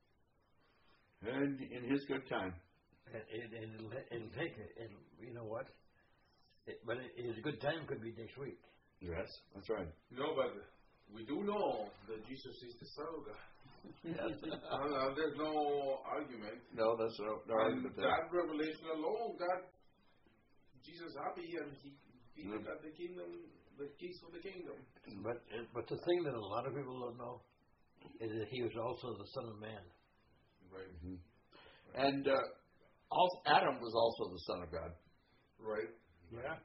and in His good time. And, and, and it'll, it'll take it. And you know what? It, but it, his good time could be next week. Yes, that's right. No, but we do know that Jesus is the Son of God. Yes. Uh, there's no argument. no, that's no, no And argument there. that revelation alone got Jesus happy, and he Peter Mm. got the kingdom, the keys for the kingdom. But but the thing that a lot of people don't know is that he was also the Son of Man. Right. Mhm. And uh, also, Adam was also the son of God. Right. Yeah.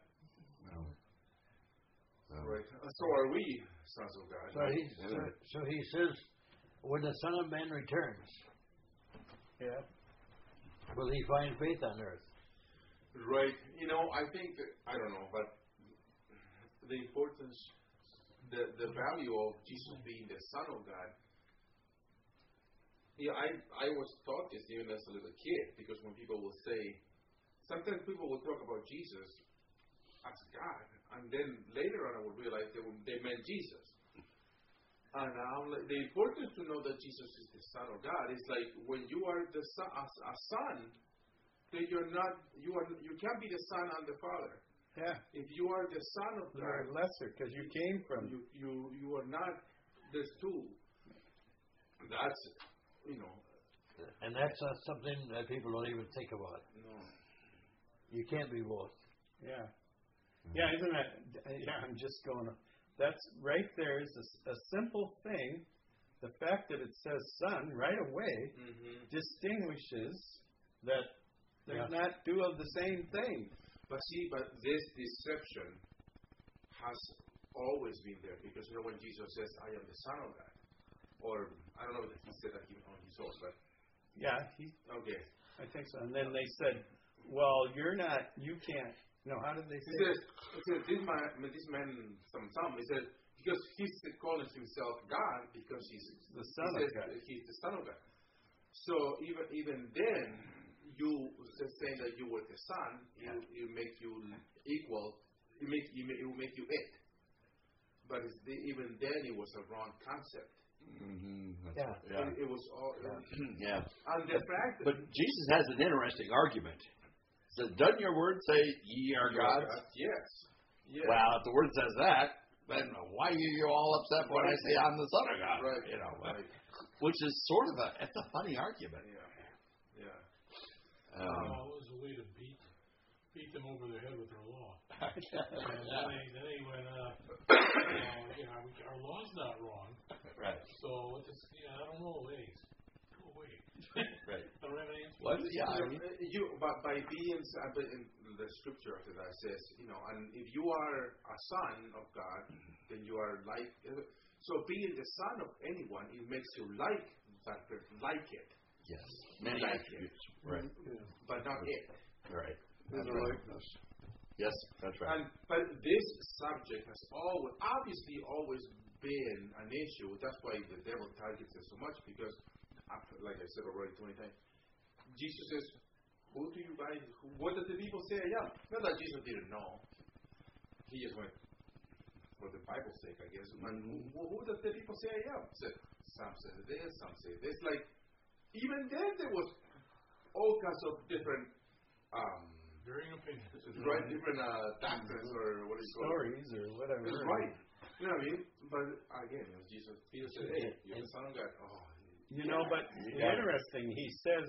Um, Right. Uh, So are we sons of God. So he so, so he says when the Son of Man returns, Yeah. will he find faith on earth? Right. You know, I think that, I don't know, but the importance, the the value of Jesus being the Son of God. Yeah, I I was taught this even as a little kid, because when people will say, sometimes people will talk about Jesus as God, and then later on I will realize they were, they meant Jesus. And I'm like, the importance to know that Jesus is the Son of God is like when you are the son, a, a son, then you're not you are you can't be the Son and the Father. Yeah. If you are the Son of You're God, lesser because you came from. you you you are not. There's two. That's you know. And that's not something that people don't even think about. No. You can't be both. Yeah. Yeah, isn't that? Yeah, I'm just going. That's right there is a, a simple thing. The fact that it says Son right away Mm-hmm. distinguishes that they're Yeah. not two of the same thing. But see, but this deception has always been there, because you know when Jesus says, "I am the Son of God," or I don't know if he said that even on his own, but Yeah, he, okay. I think so. And then they said, "Well, you're not. You can't." No, how did they He say? says, he says this man, this man, some some. He said because he's calling himself God because he's The Son he of says God. he's the Son of God. So even even then, you saying that you were the Son, Yeah. you, it make you equal. It make you it will make you it. But it's the, even then, it was a wrong concept. Mm-hmm. Yeah. Yeah. It, it was all. yeah. And the fact that But Jesus has an interesting argument. So doesn't your word say ye are you are gods? God, yes, yes, Well, if the word says that, then why are you all upset when I say I'm the Son of God? right, You know, right, which is sort of a it's a funny argument. yeah, yeah. Um, Well, it was a way to beat beat them over the head with their law. And then they, then they went, uh, uh, you know, we, our law's not wrong, right, so it's, yeah, I don't know ways. Go away. right. I don't have an answer. What? Yeah, I You, mean, know, you but by being uh, but in the scripture after that says, you know, and if you are a son of God, then you are like. Uh, so being the son of anyone, it makes you like that person, like it, yes, many Like attributes. Right, Yeah. but not it. right. There's That's a right. likeness. Yes, that's right. And but this subject has always, obviously, always been an issue. That's why the devil targets it so much, because, after, like I said already twenty times, Jesus says, "Who do you guys? Who, what did the people say I am?" Not that Jesus didn't know. He just went for the Bible's sake, I guess. And who, who did the people say I am? Said some say this, some say this. Like even then, there was all kinds of different. Um, Varying opinions. Right, different uh, doctrines or what do you call it? Stories or whatever. It's right. You know what I mean? But again, it was Jesus. Peter said, "Hey, you're the Son of God." Oh, You know, but You got it. interesting. He says,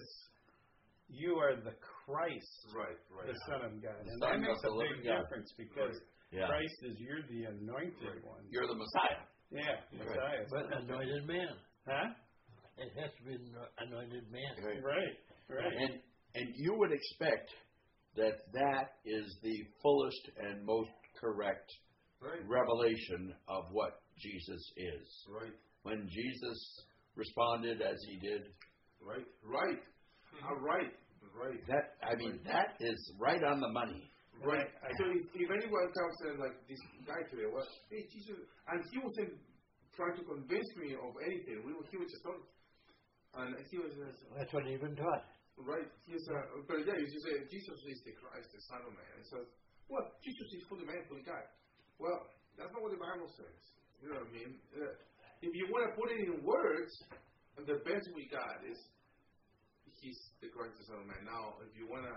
"You are the Christ, right, right. the Son of God," and Son that of makes the a big living God. difference because Yeah, Christ is you're the anointed one. you're the Messiah. Yeah, Messiah. But anointed man. Huh? It has to be an anointed man. Right. Right. Right. And and you would expect that that is the fullest and most correct Right, revelation of what Jesus is. right, When Jesus responded as he did, right, right. Uh, right, right, that I mean that is right on the money. right. So if, if anyone comes and like this guy today, well, hey Jesus, and he wasn't trying to convince me of anything. We were, he was just talking, and he was just, That's what he's been taught. right. He's uh, but yeah, you just say Jesus is the Christ, the Son of Man. It says, well, Jesus is fully man, fully God. Well, that's not what the Bible says. You know what I mean? Uh, if you want to put it in words, the best we got is he's the Christ, the Son of Man. Now, if you want to,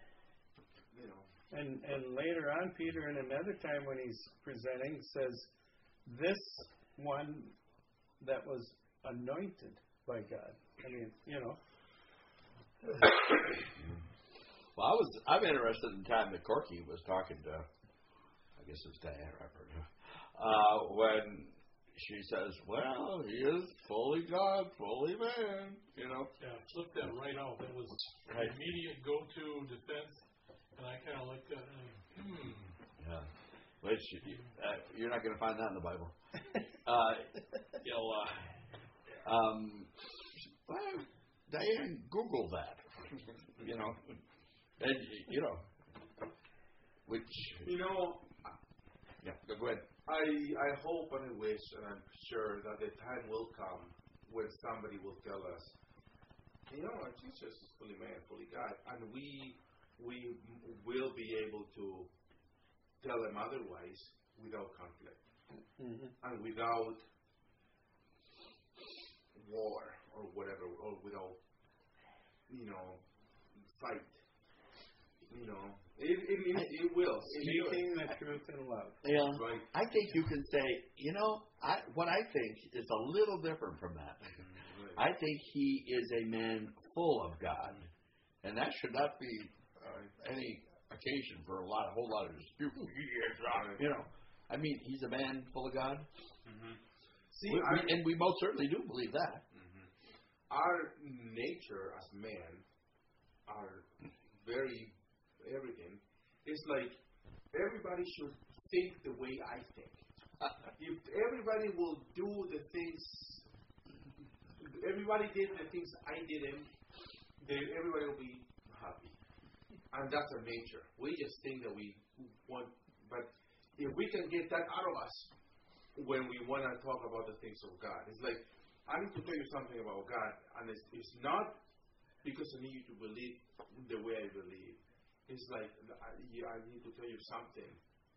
you know, And and later on, Peter, in another time when he's presenting, says, "This one that was anointed by God." I mean, you know. Well, I was I'm interested in the time that Corky was talking to, I guess it was Diana, I've heard her, uh, when she says, "Well, he is fully God, fully man," you know. Yeah, flip that right out. That was Right. immediate go-to defense, and I kind of looked at it and, hmm. Yeah. Which uh, you're not going to find that in the Bible. Uh, you know, uh, Um, well, Diane, Google that. You know, and you know, which You know, yeah, go ahead. I I hope and I wish and I'm sure that the time will come when somebody will tell us, you know, Jesus is fully man, fully God, and we we will be able to tell them otherwise without conflict Mm-hmm. and without war or whatever, or without you know fight. You know, it it, it, it will. It Speaking will. the truth in love. Yeah, Right. I think you can say, you know, I, what I think is a little different from that. Right. I think he is a man full of God, and that should not be uh, any occasion for a lot, a whole lot of dispute. He is not, you know. I mean, he's a man full of God. Mm-hmm. See, We, I, we, and we most certainly do believe that. Mhm. Our nature as men, our very everything, is like everybody should think the way I think. If everybody will do the things, everybody did the things I didn't, then everybody will be happy. And that's our nature. We just think that we want, but if we can get that out of us when we want to talk about the things of God, it's like, I need to tell you something about God, and it's, it's not because I need you to believe the way I believe. It's like, I, I need to tell you something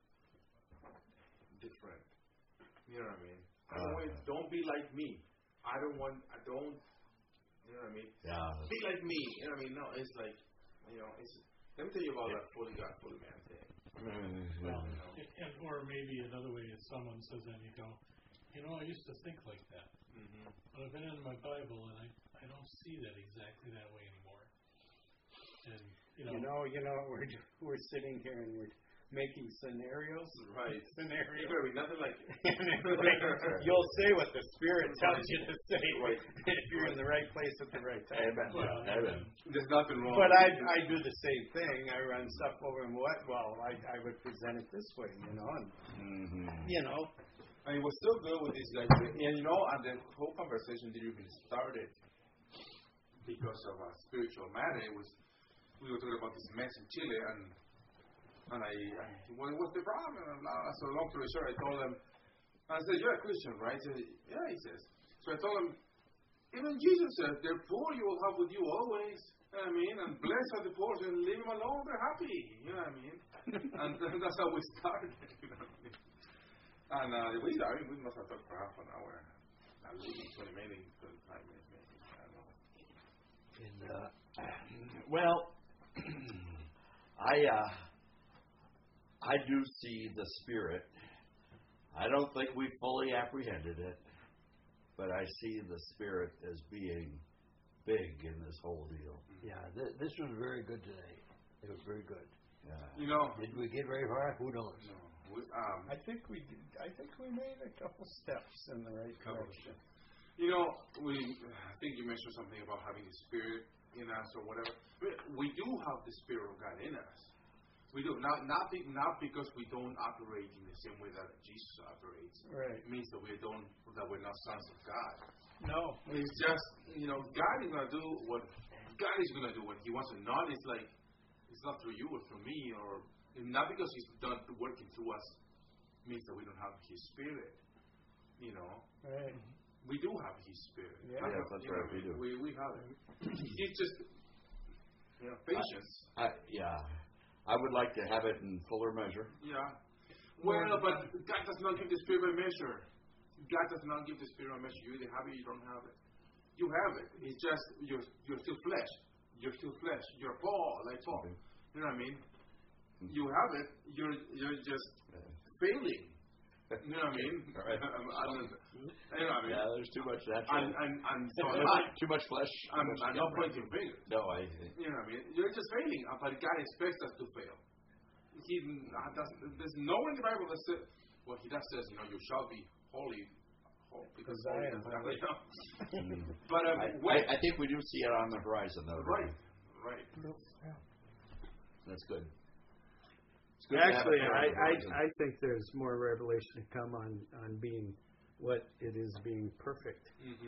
different. You know what I mean? I don't want, don't be like me. I don't want, I don't, you know what I mean? Yeah. Be like me. You know what I mean? No, it's like, you know, it's, let me tell you about that fully God, fully man thing. Well, You know? and, or maybe another way is someone says that and you go, you know, I used to think like that. Mm-hmm. But I've been in my Bible and I, I don't see that exactly that way anymore. And, you know, You know, you know, we're we're sitting here and we're making scenarios. Right. Scenarios. You're very nothing like it. You'll say what the Spirit tells you to say Right. if you're in the right place at the right time. Amen. well, Amen. There's nothing wrong. But I with it. I do the same thing. I run stuff over and what? Well, I I would present it this way, you know, and Mm-hmm. you know, And it was so good with these guys. And you know, and the whole conversation didn't even started because of a spiritual matter. It was, we were talking about this mess in Chile, and and I, and what was the problem? And blah, so long story short, I told him, I said, you're a Christian, right? He said, yeah, he says. So I told him, even Jesus says, the poor you will have with you always. You know what I mean? And blessed are the poor, and leave them alone, they're happy. You know what I mean? and that's how we started. You know what I mean? And uh, we, I mean, we must have talked for half an hour. At least twenty maybe, twenty-five minutes, maybe. I don't know. And, uh, well, I uh, I do see the Spirit. I don't think we fully apprehended it, but I see the Spirit as being big in this whole deal. Yeah, th- this was very good today. It was very good. Yeah. You know, Did we get very far? Who knows? no, we, um, I think we did, I think we made a couple steps in the right direction. you know, we. I think you mentioned something about having the Spirit in us or whatever. We, we do have the Spirit of God in us. We do not not be, not because we don't operate in the same way that Jesus operates. Right. It means that we don't that we're not sons of God. No. It's just, you know, God is gonna do what God is gonna do when He wants to. Not it's like it's not through you or through me, or not because He's done working through us means that we don't have His Spirit. You know, Right. we do have His Spirit. Yeah. I Yes, have- that's you right, know, we do. We we have it. It's just, you know, patience. I, yeah. I would like to have it in fuller measure. Yeah. Well, but God does not give the Spirit by measure. God does not give the Spirit by measure. You either have it, you don't have it. You have it. It's just you're you're still flesh. You're still flesh. You're Paul, like Paul. Okay. You know what I mean? You have it. You're you're just failing. You know what I mean? All right. Um, I don't, you know what I mean? Yeah, there's too much And natural. and and so am I. Too much flesh. I'm, too much I'm not camera. pointing fingers. No, I. You know what I mean? You're just failing, uh, but God expects us to fail. He uh, does, there's nowhere in the Bible that says, well, He does says, you know, you shall be holy, holy because Because I holy am is holy. you know. Mm. But um, I, when, I, I think we do see it on the horizon, though. don't right, we? right. That's good. It's good to have Actually, it on I, the horizon. I I think there's more revelation to come on on being what it is being perfect. Mm-hmm.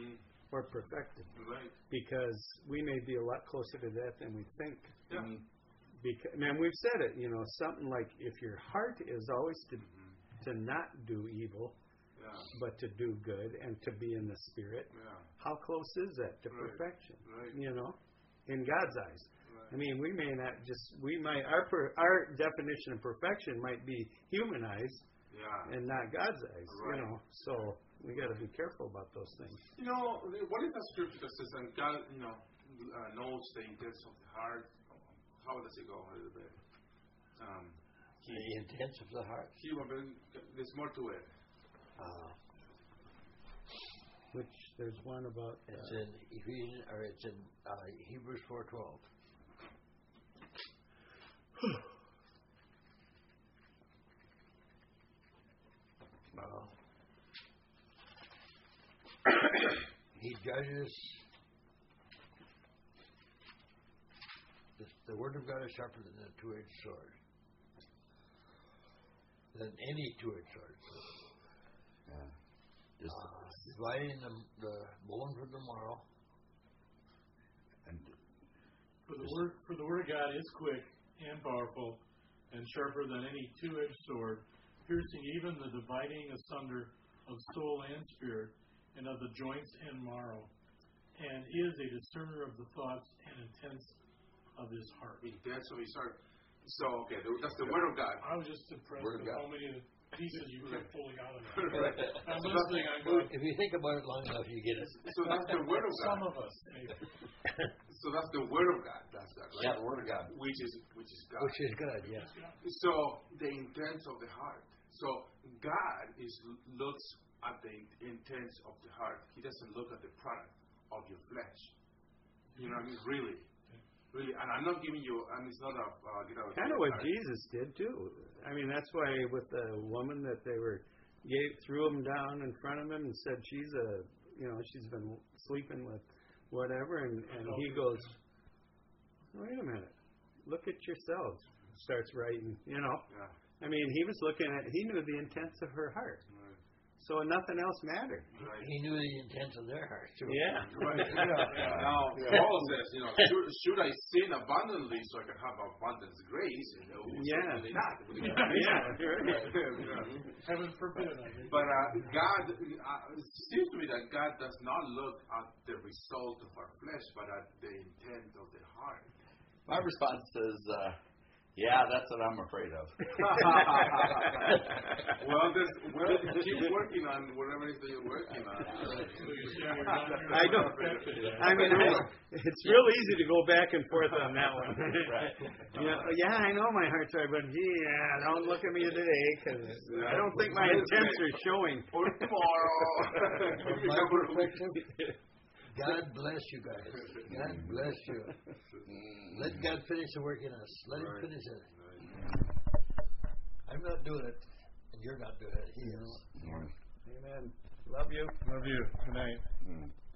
or perfected. Right. Because we may be a lot closer to that than we think. Yeah. Mhm. Because, man, we've said it, you know, something like if your heart is always to to not do evil, Yeah. but to do good and to be in the Spirit, Yeah. how close is that to Right. perfection? Right. You know, in God's eyes. Right. I mean, we may not just we might our per, our definition of perfection might be human eyes Yeah. and not God's eyes. Right. You know, so we got to be careful about those things. You know, what is the scripture that says that God, you know, uh, knows the intents of the heart? How does it go a little bit? Um, he, The intents of the heart. he, there's more to it. Uh, Which there's one about. it's Uh, in Ephesians, or it's in uh, Hebrews four twelve. Well, he judges. The, the word of God is sharper than a two-edged sword. Than any two-edged sword. Yeah. Just Uh, dividing the, the bone from the marrow. and For the word, for the word of God is quick and powerful, and sharper than any two-edged sword, piercing even the dividing asunder of soul and spirit, and of the joints and marrow, and is a discerner of the thoughts and intents of his heart. Intents of his heart. So, okay, that's the word of God. I was just impressed Word of with God. how many of the pieces you kept pulling out of that. Right. I'm listening, I'm going, If you think about it long enough, you get it. So that's the word of some God. of us, maybe. So that's the word of God. That's that, right? yeah, the word of God. Which is which is God. Which is good, yeah. So the intents of the heart. So God is looks at the intents of the heart. He doesn't look at the product of your flesh. You know what I mean? Really, really. And I'm not giving you. And it's not a uh, you know. kind of what Jesus did too. I mean, that's why with the woman that they were gave threw him down in front of him and said she's a you know she's been sleeping with whatever, and and he goes, wait a minute, look at yourselves. Starts writing, you know. Yeah. I mean, he was looking at he knew the intents of her heart, Right. so nothing else mattered. Right. He knew the intents of their heart, too. Yeah. Right. Yeah. Now, Yeah. Paul says, you know, should, should I sin abundantly so I can have abundance grace? You know, Yeah. certainly not. Yeah, right. Yeah. Heaven forbid, I think. But uh, God, uh, it seems to me that God does not look at the result of our flesh, but at the intent of the heart. My response is, uh, yeah, that's what I'm afraid of. well, this, well, keep working on whatever it is that you're working on. I don't. I mean, I, it's real easy to go back and forth on that one. Right. You know, yeah, I know my heart's right, but gee, yeah, don't look at me today because I don't think my intents are showing. Or tomorrow. My perspective, God bless you guys. God bless you. Let God finish the work in us. Let Him finish it. I'm not doing it, and you're not doing it. He is. Amen. Love you. Love you. Good night. Mm.